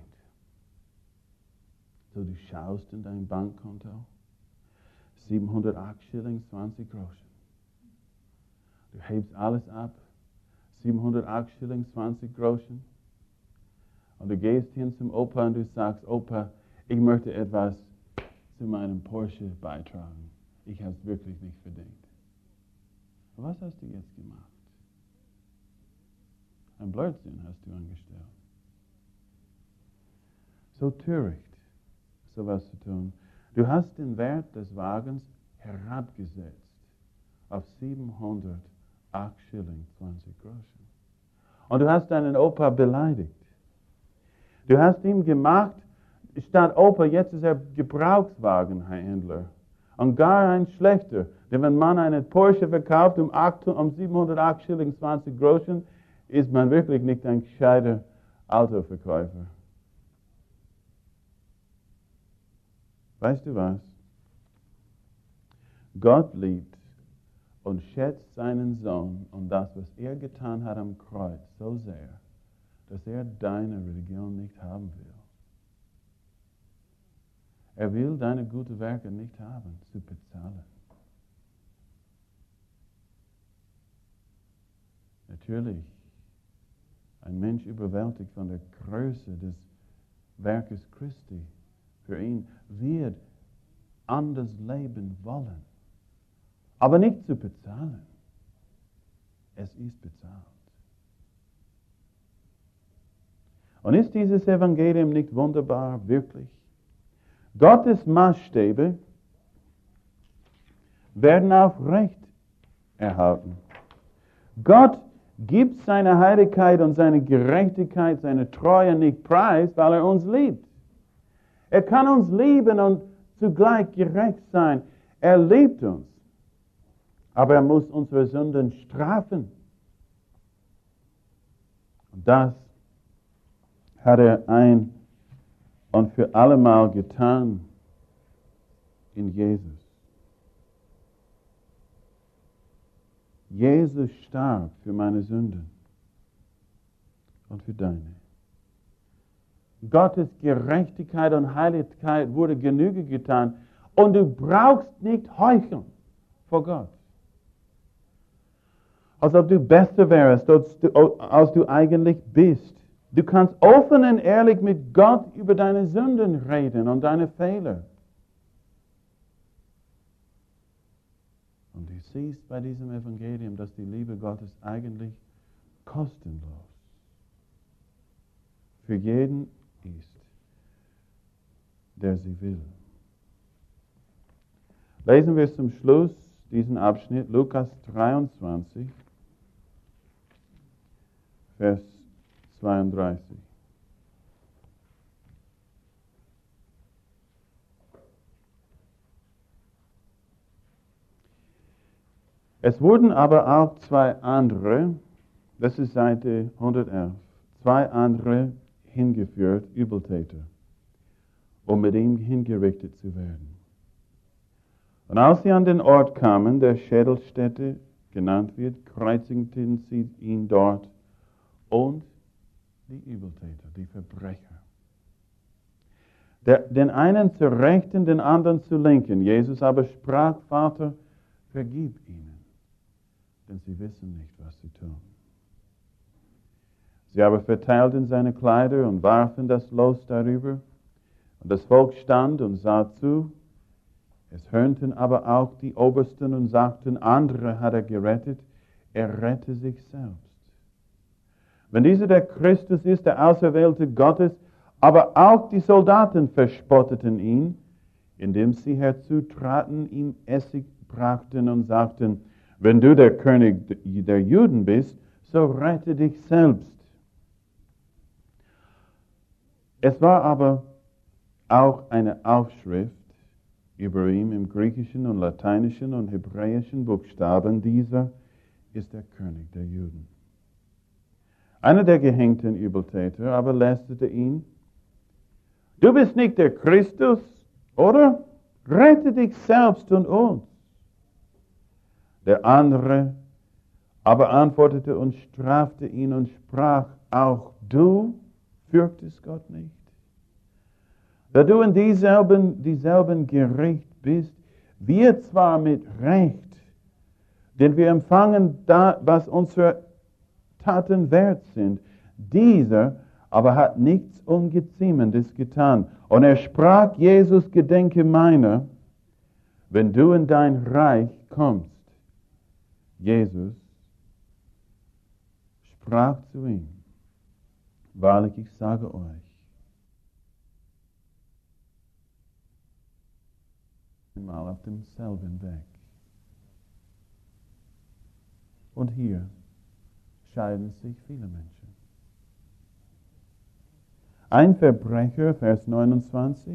So, du schaust in dein Bankkonto, 708 Schilling, 20 Groschen. Du hebst alles ab, 708 Schilling, 20 Groschen. Und du gehst hin zum Opa und du sagst, Opa, ich möchte etwas zu meinem Porsche beitragen. Ich habe es wirklich nicht verdient. Aber was hast du jetzt gemacht? Ein Blödsinn hast du angestellt. So töricht, sowas zu tun. Du hast den Wert des Wagens herabgesetzt auf 708 Schilling, 20 Groschen. Und du hast deinen Opa beleidigt. Du hast ihm gemacht, statt Opa, jetzt ist er Gebrauchswagenhändler. Und gar ein schlechter. Denn wenn man einen Porsche verkauft um 708 Schilling 20 Groschen, ist man wirklich nicht ein gescheiter Autoverkäufer. Weißt du was? Gott liebt und schätzt seinen Sohn und das, was er getan hat am Kreuz, so sehr, dass er deine Religion nicht haben will. Er will deine guten Werke nicht haben, zu bezahlen. Natürlich, ein Mensch überwältigt von der Größe des Werkes Christi. Für ihn wird anders leben wollen. Aber nicht zu bezahlen. Es ist bezahlt. Und ist dieses Evangelium nicht wunderbar, wirklich? Gottes Maßstäbe werden auf Recht erhalten. Gott gibt seine Heiligkeit und seine Gerechtigkeit, seine Treue nicht preis, weil er uns liebt. Er kann uns lieben und zugleich gerecht sein. Er liebt uns. Aber er muss unsere Sünden strafen. Und das hat er ein und für allemal getan in Jesus. Jesus starb für meine Sünden und für deine. Gottes Gerechtigkeit und Heiligkeit wurde Genüge getan und du brauchst nicht heucheln vor Gott. Als ob du besser wärst, als du eigentlich bist. Du kannst offen und ehrlich mit Gott über deine Sünden reden und deine Fehler. Und du siehst bei diesem Evangelium, dass die Liebe Gottes eigentlich kostenlos für jeden ist, der sie will. Lesen wir zum Schluss diesen Abschnitt, Lukas 23, Vers 32. Es wurden aber auch zwei andere, das ist Seite 111, zwei andere hingeführt, Übeltäter, um mit ihm hingerichtet zu werden. Und als sie an den Ort kamen, der Schädelstätte genannt wird, kreuzigten sie ihn dort und die Übeltäter, die Verbrecher. Den einen zur Rechten, den anderen zur Linken. Jesus aber sprach, Vater, vergib ihnen, denn sie wissen nicht, was sie tun. Sie aber verteilten seine Kleider und warfen das Los darüber. Und das Volk stand und sah zu. Es hörten aber auch die Obersten und sagten, andere hat er gerettet, er rette sich selbst. Wenn dieser der Christus ist, der Auserwählte Gottes, aber auch die Soldaten verspotteten ihn, indem sie herzutraten, ihm Essig brachten und sagten, wenn du der König der Juden bist, so rette dich selbst. Es war aber auch eine Aufschrift über ihm im griechischen und lateinischen und hebräischen Buchstaben, dieser ist der König der Juden. Einer der gehängten Übeltäter aber lästerte ihn, du bist nicht der Christus, oder? Rette dich selbst und uns. Der andere aber antwortete und strafte ihn und sprach, auch du fürchtest Gott nicht. Da du in dieselben Gericht bist, wir zwar mit Recht, denn wir empfangen da, was unsere Taten wert sind. Dieser aber hat nichts Ungeziemendes getan. Und er sprach, Jesus, gedenke meiner, wenn du in dein Reich kommst. Jesus sprach zu ihm, wahrlich, ich sage euch, mal auf demselben Weg. Und hier scheiden sich viele Menschen. Ein Verbrecher, Vers 39,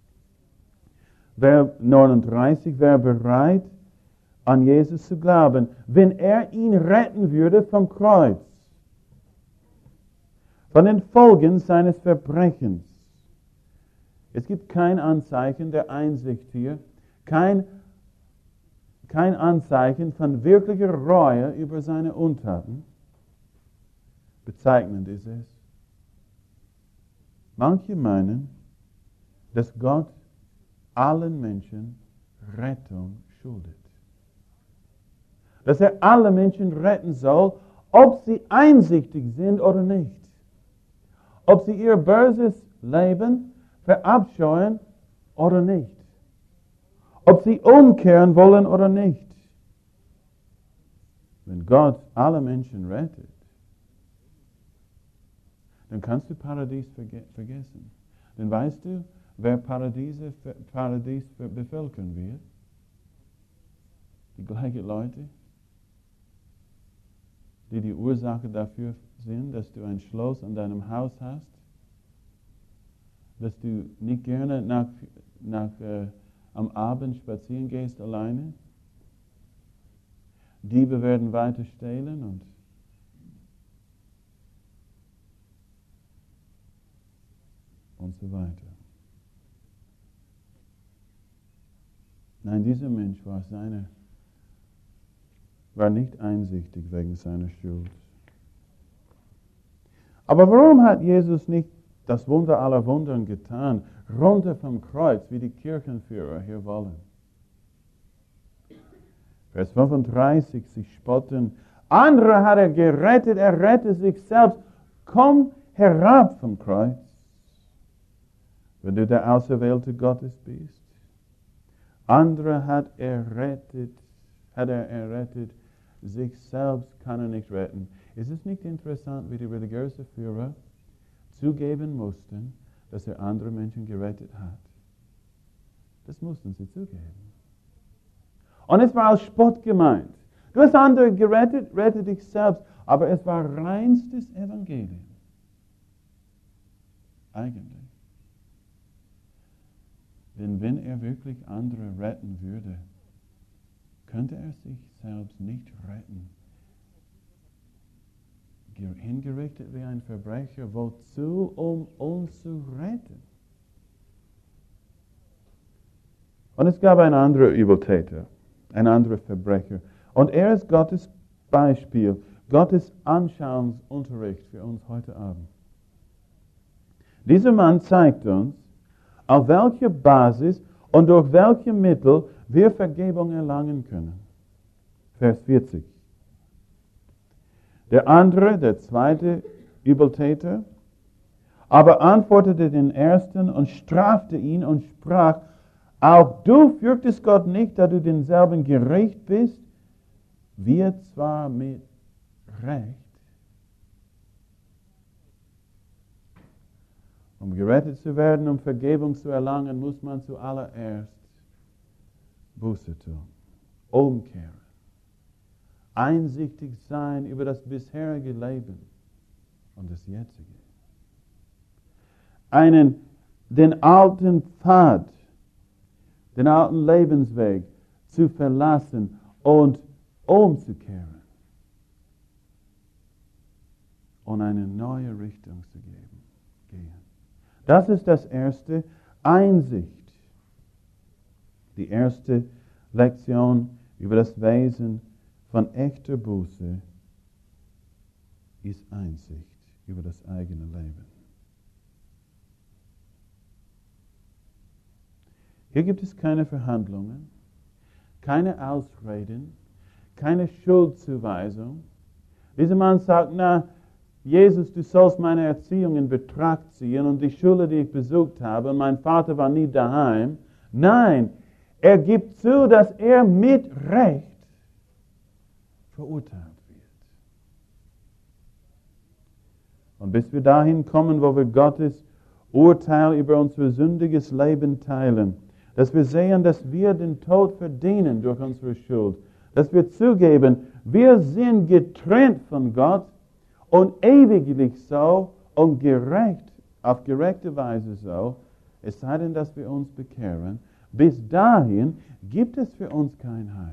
wäre bereit, an Jesus zu glauben, wenn er ihn retten würde vom Kreuz, von den Folgen seines Verbrechens. Es gibt kein Anzeichen der Einsicht hier, kein Anzeichen von wirklicher Reue über seine Untaten. Bezeichnend ist es. Manche meinen, dass Gott allen Menschen Rettung schuldet. Dass er alle Menschen retten soll, ob sie einsichtig sind oder nicht. Ob sie ihr böses Leben verabscheuen oder nicht. Ob sie umkehren wollen oder nicht. Wenn Gott alle Menschen rettet, dann kannst du Paradies vergessen. Denn weißt du, wer Paradies bevölkern wird? Die gleichen Leute, die die Ursache dafür sind, dass du ein Schloss an deinem Haus hast, dass du nicht gerne am Abend spazieren gehst alleine. Diebe werden weiter stehlen und so weiter. Nein, dieser Mensch war nicht einsichtig wegen seiner Schuld. Aber warum hat Jesus nicht das Wunder aller Wundern getan, runter vom Kreuz, wie die Kirchenführer hier wollen? Vers 35, sie spotten, andere hat er gerettet, er rette sich selbst. Komm herab vom Kreuz, wenn du der Auserwählte Gottes bist. Andere hat er errettet, sich selbst kann er nicht retten. Ist es nicht interessant, wie die religiösen Führer zugeben mussten, dass er andere Menschen gerettet hat? Das mussten sie zugeben. Und es war als Spott gemeint. Du hast andere gerettet, rette dich selbst. Aber es war reinstes Evangelium. Eigentlich. Denn wenn er wirklich andere retten würde, könnte er sich selbst nicht retten. Hingerichtet wie ein Verbrecher, wozu? Um uns zu retten. Und es gab einen anderen Übeltäter, ein anderer Verbrecher. Und er ist Gottes Beispiel, Gottes Anschauungsunterricht für uns heute Abend. Dieser Mann zeigt uns, auf welcher Basis und durch welche Mittel wir Vergebung erlangen können. Vers 40. Der andere, der zweite Übeltäter, aber antwortete den Ersten und strafte ihn und sprach, auch du fürchtest Gott nicht, da du denselben gerecht bist, wir zwar mit Recht. Um gerettet zu werden, um Vergebung zu erlangen, muss man zuallererst Buße tun, umkehren, einsichtig sein über das bisherige Leben und das jetzige. Den alten Pfad, den alten Lebensweg zu verlassen und umzukehren und eine neue Richtung zu gehen. Das ist das erste, Einsicht. Die erste Lektion über das Wesen von echter Buße ist Einsicht über das eigene Leben. Hier gibt es keine Verhandlungen, keine Ausreden, keine Schuldzuweisung. Dieser Mann sagt, Jesus, du sollst meine Erziehung in Betracht ziehen und die Schule, die ich besucht habe, und mein Vater war nie daheim. Nein, er gibt zu, dass er mit Recht verurteilt wird. Und bis wir dahin kommen, wo wir Gottes Urteil über unser sündiges Leben teilen, dass wir sehen, dass wir den Tod verdienen durch unsere Schuld, dass wir zugeben, wir sind getrennt von Gott und ewiglich so und auf gerechte Weise so, es sei denn, dass wir uns bekehren, bis dahin gibt es für uns kein Heil.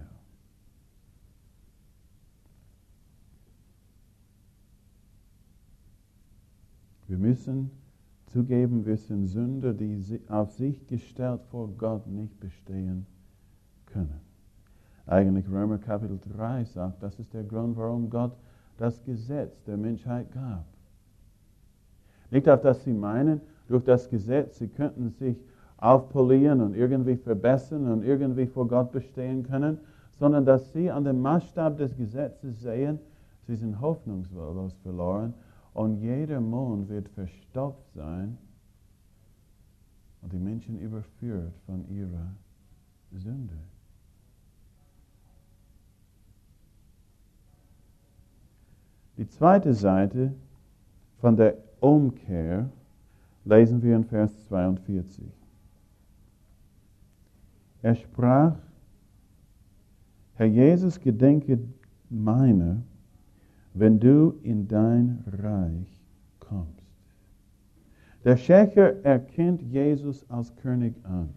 Wir müssen zugeben, wir sind Sünder, die auf sich gestellt vor Gott nicht bestehen können. Eigentlich Römer Kapitel 3 sagt, das ist der Grund, warum Gott das Gesetz der Menschheit gab. Nicht auf, dass sie meinen, durch das Gesetz, sie könnten sich aufpolieren und irgendwie verbessern und irgendwie vor Gott bestehen können, sondern dass sie an dem Maßstab des Gesetzes sehen, sie sind hoffnungslos verloren und jeder Mond wird verstopft sein und die Menschen überführt von ihrer Sünde. Die zweite Seite von der Umkehr lesen wir in Vers 42. Er sprach, Herr Jesus, gedenke meiner, wenn du in dein Reich kommst. Der Schächer erkennt Jesus als König an.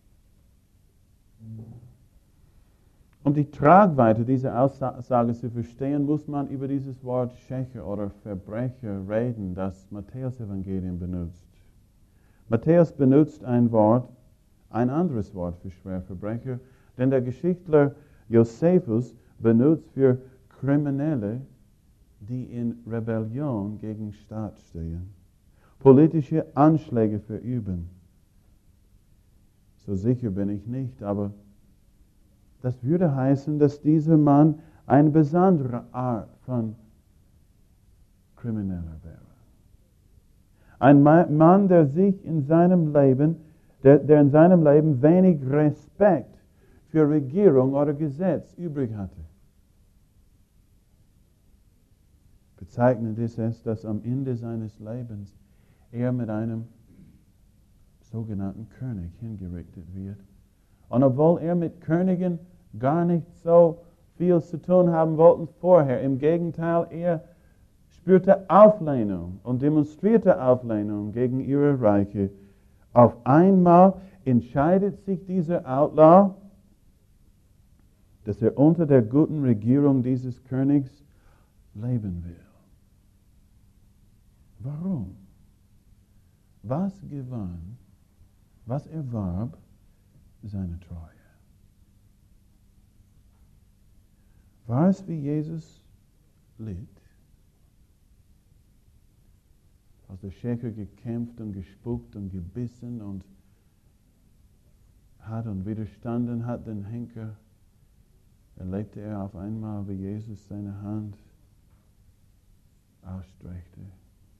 Um die Tragweite dieser Aussage zu verstehen, muss man über dieses Wort Schächer oder Verbrecher reden, das Matthäus-Evangelium benutzt. Matthäus benutzt ein anderes Wort für Schwerverbrecher, denn der Geschichtler Josephus benutzt für Kriminelle, die in Rebellion gegen Staat stehen, politische Anschläge verüben. So sicher bin ich nicht, aber das würde heißen, dass dieser Mann eine besondere Art von Krimineller wäre. Ein Mann, der in seinem Leben wenig Respekt für Regierung oder Gesetz übrig hatte. Bezeichnend ist es, dass am Ende seines Lebens er mit einem sogenannten König hingerichtet wird. Und obwohl er mit Königen gar nicht so viel zu tun haben wollte vorher, im Gegenteil, er spürte Auflehnung und demonstrierte Auflehnung gegen ihre Reiche. Auf einmal entscheidet sich dieser Outlaw, dass er unter der guten Regierung dieses Königs leben will. Warum? Was gewann, was erwarb seine Treue? War es, wie Jesus litt? Als der Schächer gekämpft und gespuckt und gebissen und hat und widerstanden hat, den Henker, erlebte er auf einmal, wie Jesus seine Hand ausstreckte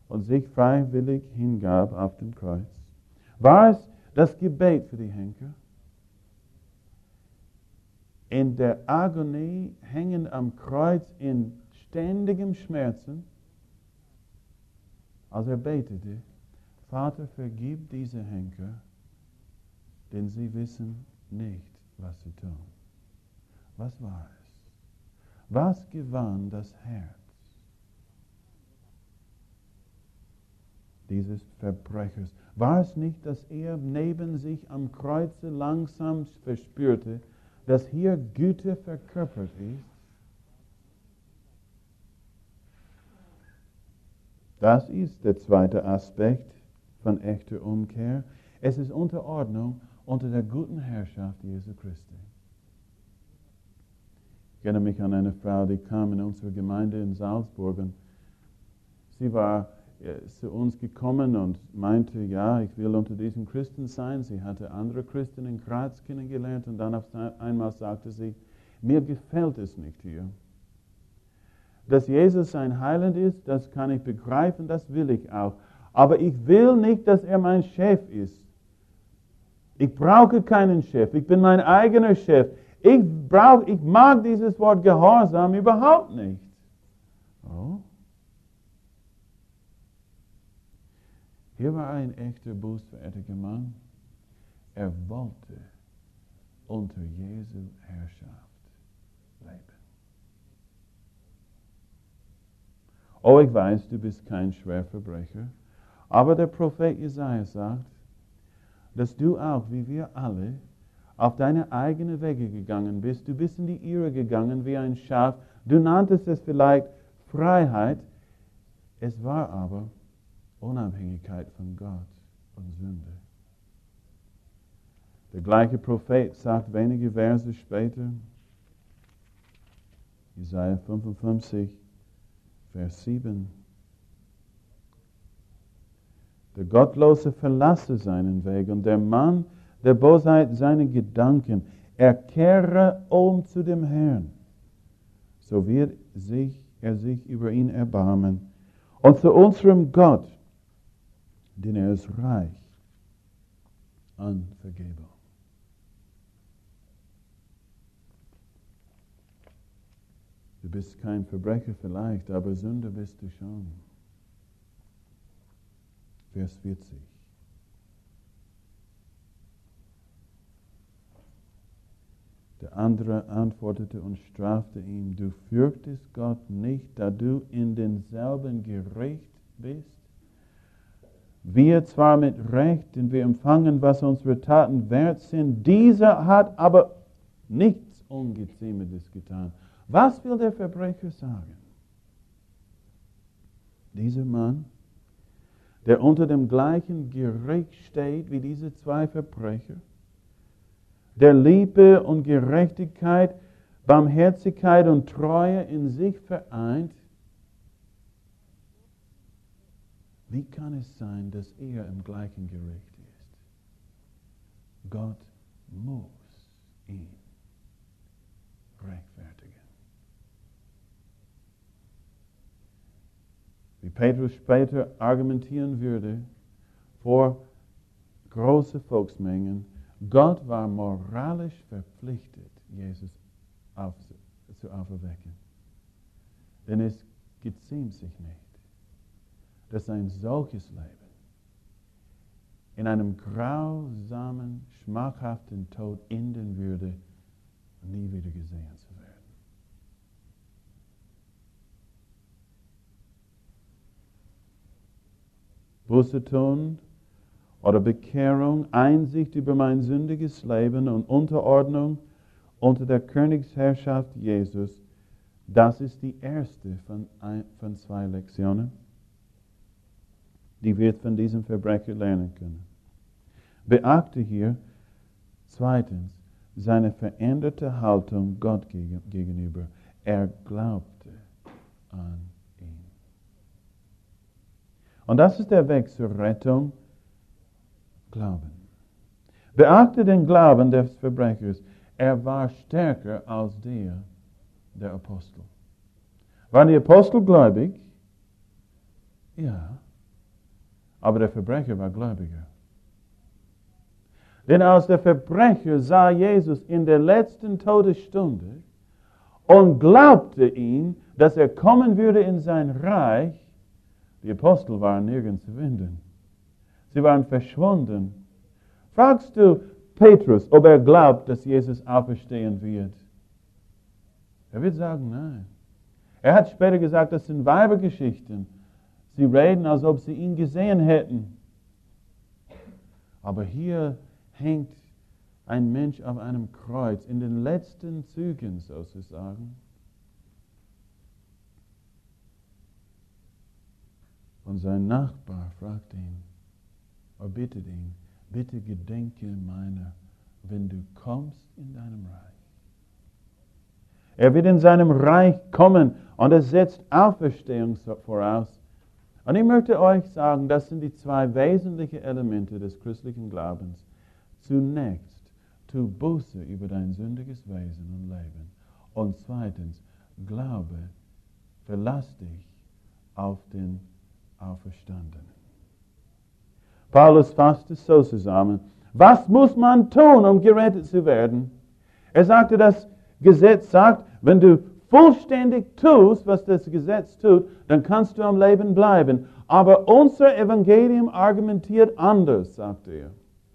und sich freiwillig hingab auf dem Kreuz? War es das Gebet für die Henker? In der Agonie, hängend am Kreuz in ständigem Schmerzen, als betete, Vater, vergib diese Henker, denn sie wissen nicht, was sie tun. Was war es? Was gewann das Herz dieses Verbrechers? War es nicht, dass er neben sich am Kreuze langsam verspürte, dass hier Güte verkörpert ist? Das ist der zweite Aspekt von echter Umkehr. Es ist Unterordnung unter der guten Herrschaft Jesu Christi. Ich erinnere mich an eine Frau, die kam in unsere Gemeinde in Salzburg und sie war zu uns gekommen und meinte, ja, ich will unter diesen Christen sein. Sie hatte andere Christen in Graz kennengelernt und dann auf einmal sagte sie, mir gefällt es nicht hier. Dass Jesus ein Heiland ist, das kann ich begreifen, das will ich auch. Aber ich will nicht, dass er mein Chef ist. Ich brauche keinen Chef, ich bin mein eigener Chef. Ich mag dieses Wort Gehorsam überhaupt nicht. Oh. Hier war ein echter bußfertiger Mann. Er wollte unter Jesu Herrschaft leben. Oh, ich weiß, du bist kein Schwerverbrecher, aber der Prophet Jesaja sagt, dass du auch, wie wir alle, auf deine eigenen Wege gegangen bist. Du bist in die Irre gegangen wie ein Schaf. Du nanntest es vielleicht Freiheit. Es war aber Unabhängigkeit von Gott und Sünde. Der gleiche Prophet sagt wenige Verse später, Jesaja 55, Vers 7, der Gottlose verlasse seinen Weg und der Mann der Bosheit seine Gedanken. Er kehre um zu dem Herrn, so wird er sich über ihn erbarmen. Und zu unserem Gott, denn er ist reich an Vergebung. Du bist kein Verbrecher vielleicht, aber Sünder bist du schon. Vers 40. Der andere antwortete und strafte ihn, du fürchtest Gott nicht, da du in denselben gerecht bist? Wir zwar mit Recht, denn wir empfangen, was unsere Taten wert sind, dieser hat aber nichts Ungeziemendes getan. Was will der Verbrecher sagen? Dieser Mann, der unter dem gleichen Gericht steht wie diese zwei Verbrecher, der Liebe und Gerechtigkeit, Barmherzigkeit und Treue in sich vereint, wie kann es sein, dass er im gleichen Gericht ist? Gott muss ihn rechtfertigen. Wie Petrus später argumentieren würde vor großen Volksmengen, Gott war moralisch verpflichtet, Jesus zu auferwecken. Denn es geziemt sich nicht, dass ein solches Leben in einem grausamen, schmackhaften Tod enden würde, nie wieder gesehen zu werden. Buße tun oder Bekehrung, Einsicht über mein sündiges Leben und Unterordnung unter der Königsherrschaft Jesus, das ist die erste von zwei Lektionen, die wir von diesem Verbrecher lernen können. Beachte hier zweitens seine veränderte Haltung Gott gegenüber. Er glaubte an ihn. Und das ist der Weg zur Rettung. Glauben. Beachte den Glauben des Verbrechers. Er war stärker als der Apostel. Waren die Apostel gläubig? Ja. Aber der Verbrecher war gläubiger. Denn als der Verbrecher sah Jesus in der letzten Todesstunde und glaubte ihm, dass er kommen würde in sein Reich, die Apostel waren nirgends zu finden. Sie waren verschwunden. Fragst du Petrus, ob er glaubt, dass Jesus auferstehen wird? Er wird sagen, nein. Er hat später gesagt, das sind Weibergeschichten. Sie reden, als ob sie ihn gesehen hätten. Aber hier hängt ein Mensch auf einem Kreuz, in den letzten Zügen sozusagen. Und sein Nachbar fragt ihn, oder bittet ihn, bitte gedenke meiner, wenn du kommst in deinem Reich. Er wird in seinem Reich kommen und er setzt Auferstehung voraus. Und ich möchte euch sagen, das sind die zwei wesentlichen Elemente des christlichen Glaubens. Zunächst, tu Buße über dein sündiges Wesen und Leben. Und zweitens, glaube, verlass dich auf den Auferstandenen. Paulus fasst es so zusammen. Was muss man tun, um gerettet zu werden? Er sagte, das Gesetz sagt, wenn du vollständig tust, was das Gesetz tut, dann kannst du am Leben bleiben. Aber unser Evangelium argumentiert anders, sagt er.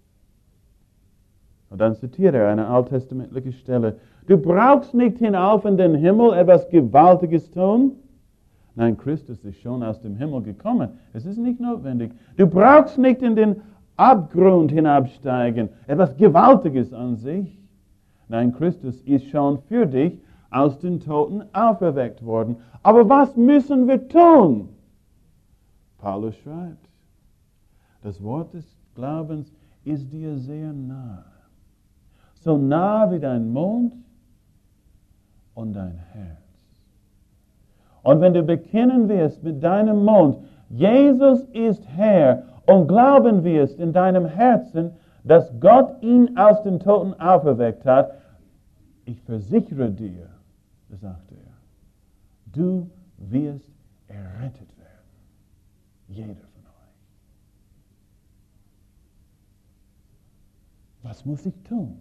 Und dann zitiert er eine alttestamentliche Stelle. Du brauchst nicht hinauf in den Himmel etwas Gewaltiges tun. Nein, Christus ist schon aus dem Himmel gekommen. Es ist nicht notwendig. Du brauchst nicht in den Abgrund hinabsteigen. Etwas Gewaltiges an sich. Nein, Christus ist schon für dich aus den Toten auferweckt worden. Aber was müssen wir tun? Paulus schreibt, das Wort des Glaubens ist dir sehr nah. So nah wie dein Mund und dein Herz. Und wenn du bekennen wirst mit deinem Mund, Jesus ist Herr, und glauben wirst in deinem Herzen, dass Gott ihn aus den Toten auferweckt hat, ich versichere dir, sagte er, du wirst errettet werden. Jeder von euch. Was muss ich tun?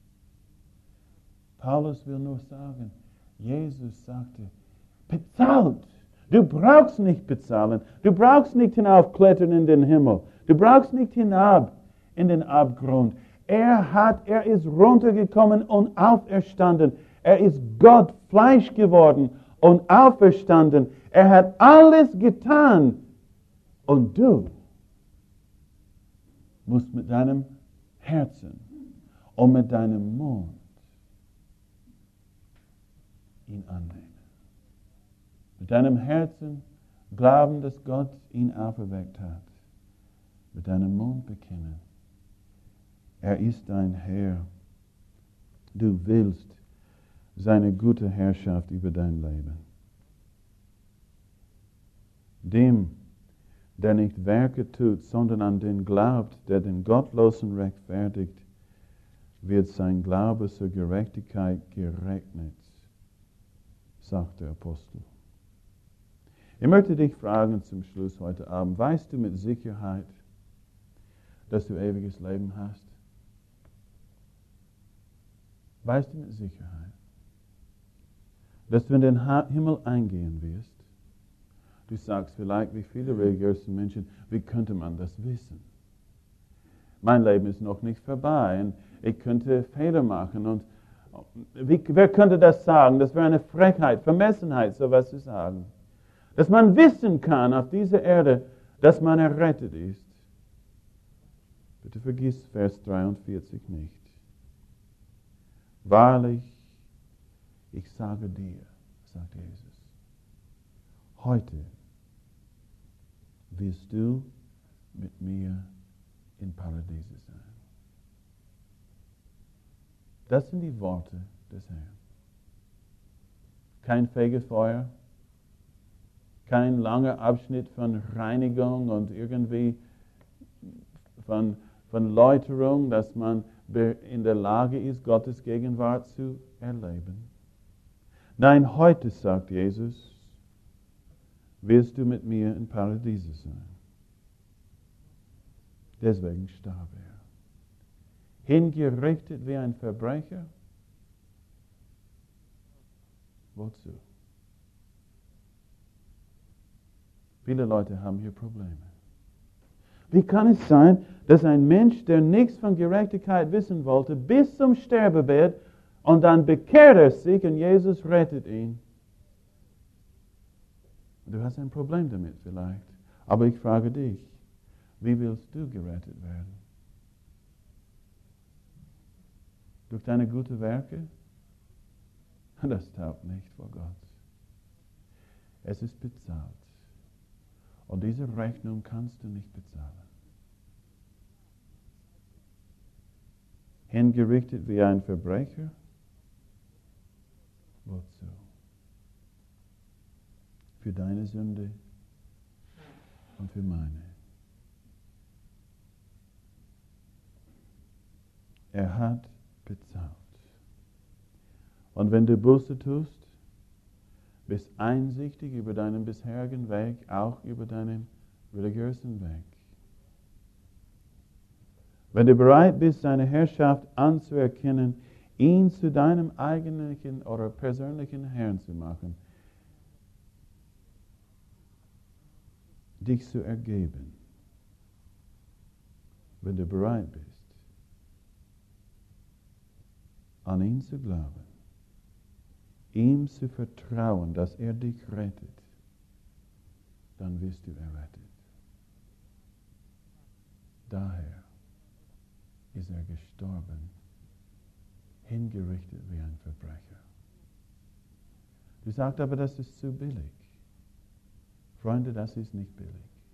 Paulus will nur sagen, Jesus sagte, bezahlt. Du brauchst nicht bezahlen. Du brauchst nicht hinaufklettern in den Himmel. Du brauchst nicht hinab in den Abgrund. Er ist runtergekommen und auferstanden. Er ist Gott, Fleisch geworden und auferstanden. Er hat alles getan. Und du musst mit deinem Herzen und mit deinem Mund ihn annehmen. Mit deinem Herzen glauben, dass Gott ihn auferweckt hat. Mit deinem Mund bekennen. Er ist dein Herr. Du willst seine gute Herrschaft über dein Leben. Dem, der nicht Werke tut, sondern an den glaubt, der den Gottlosen rechtfertigt, wird sein Glaube zur Gerechtigkeit gerechnet, sagt der Apostel. Ich möchte dich fragen zum Schluss heute Abend, weißt du mit Sicherheit, dass du ewiges Leben hast? Weißt du mit Sicherheit, dass du in den Himmel eingehen wirst? Du sagst vielleicht, wie viele religiöse Menschen, wie könnte man das wissen? Mein Leben ist noch nicht vorbei und ich könnte Fehler machen. Und wer könnte das sagen? Das wäre eine Frechheit, Vermessenheit, sowas zu sagen. Dass man wissen kann auf dieser Erde, dass man errettet ist. Bitte vergiss Vers 43 nicht. Wahrlich, ich sage dir, sagt Jesus, heute wirst du mit mir in Paradiese sein. Das sind die Worte des Herrn. Kein Fegefeuer, kein langer Abschnitt von Reinigung und irgendwie von Läuterung, dass man in der Lage ist, Gottes Gegenwart zu erleben. Nein, heute, sagt Jesus, wirst du mit mir in Paradiese sein. Deswegen starb er. Hingerichtet wie ein Verbrecher? Wozu? Viele Leute haben hier Probleme. Wie kann es sein, dass ein Mensch, der nichts von Gerechtigkeit wissen wollte, bis zum Sterbebett und dann bekehrt er sich und Jesus rettet ihn? Du hast ein Problem damit vielleicht. Aber ich frage dich, wie willst du gerettet werden? Durch deine guten Werke? Das taugt nicht vor Gott. Es ist bezahlt. Und diese Rechnung kannst du nicht bezahlen. Hingerichtet wie ein Verbrecher? Wozu? Für deine Sünde und für meine. Er hat bezahlt. Und wenn du Buße tust, bist einsichtig über deinen bisherigen Weg, auch über deinen religiösen Weg. Wenn du bereit bist, seine Herrschaft anzuerkennen, ihn zu deinem eigentlichen oder persönlichen Herrn zu machen, dich zu ergeben, wenn du bereit bist, an ihn zu glauben, ihm zu vertrauen, dass er dich rettet, dann wirst du errettet. Daher ist er gestorben, hingerichtet wie ein Verbrecher. Du sagst aber, das ist zu billig. Freunde, das ist nicht billig.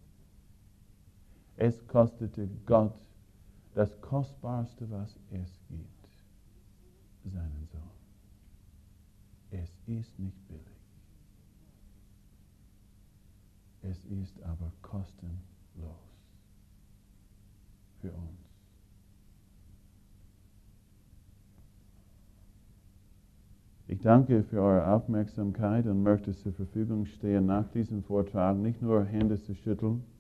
Es kostete Gott das Kostbarste, was es gibt, seinen Sohn. Es ist nicht billig. Es ist aber kostenlos für uns. Ich danke für eure Aufmerksamkeit und möchte zur Verfügung stehen, nach diesem Vortrag nicht nur Hände zu schütteln,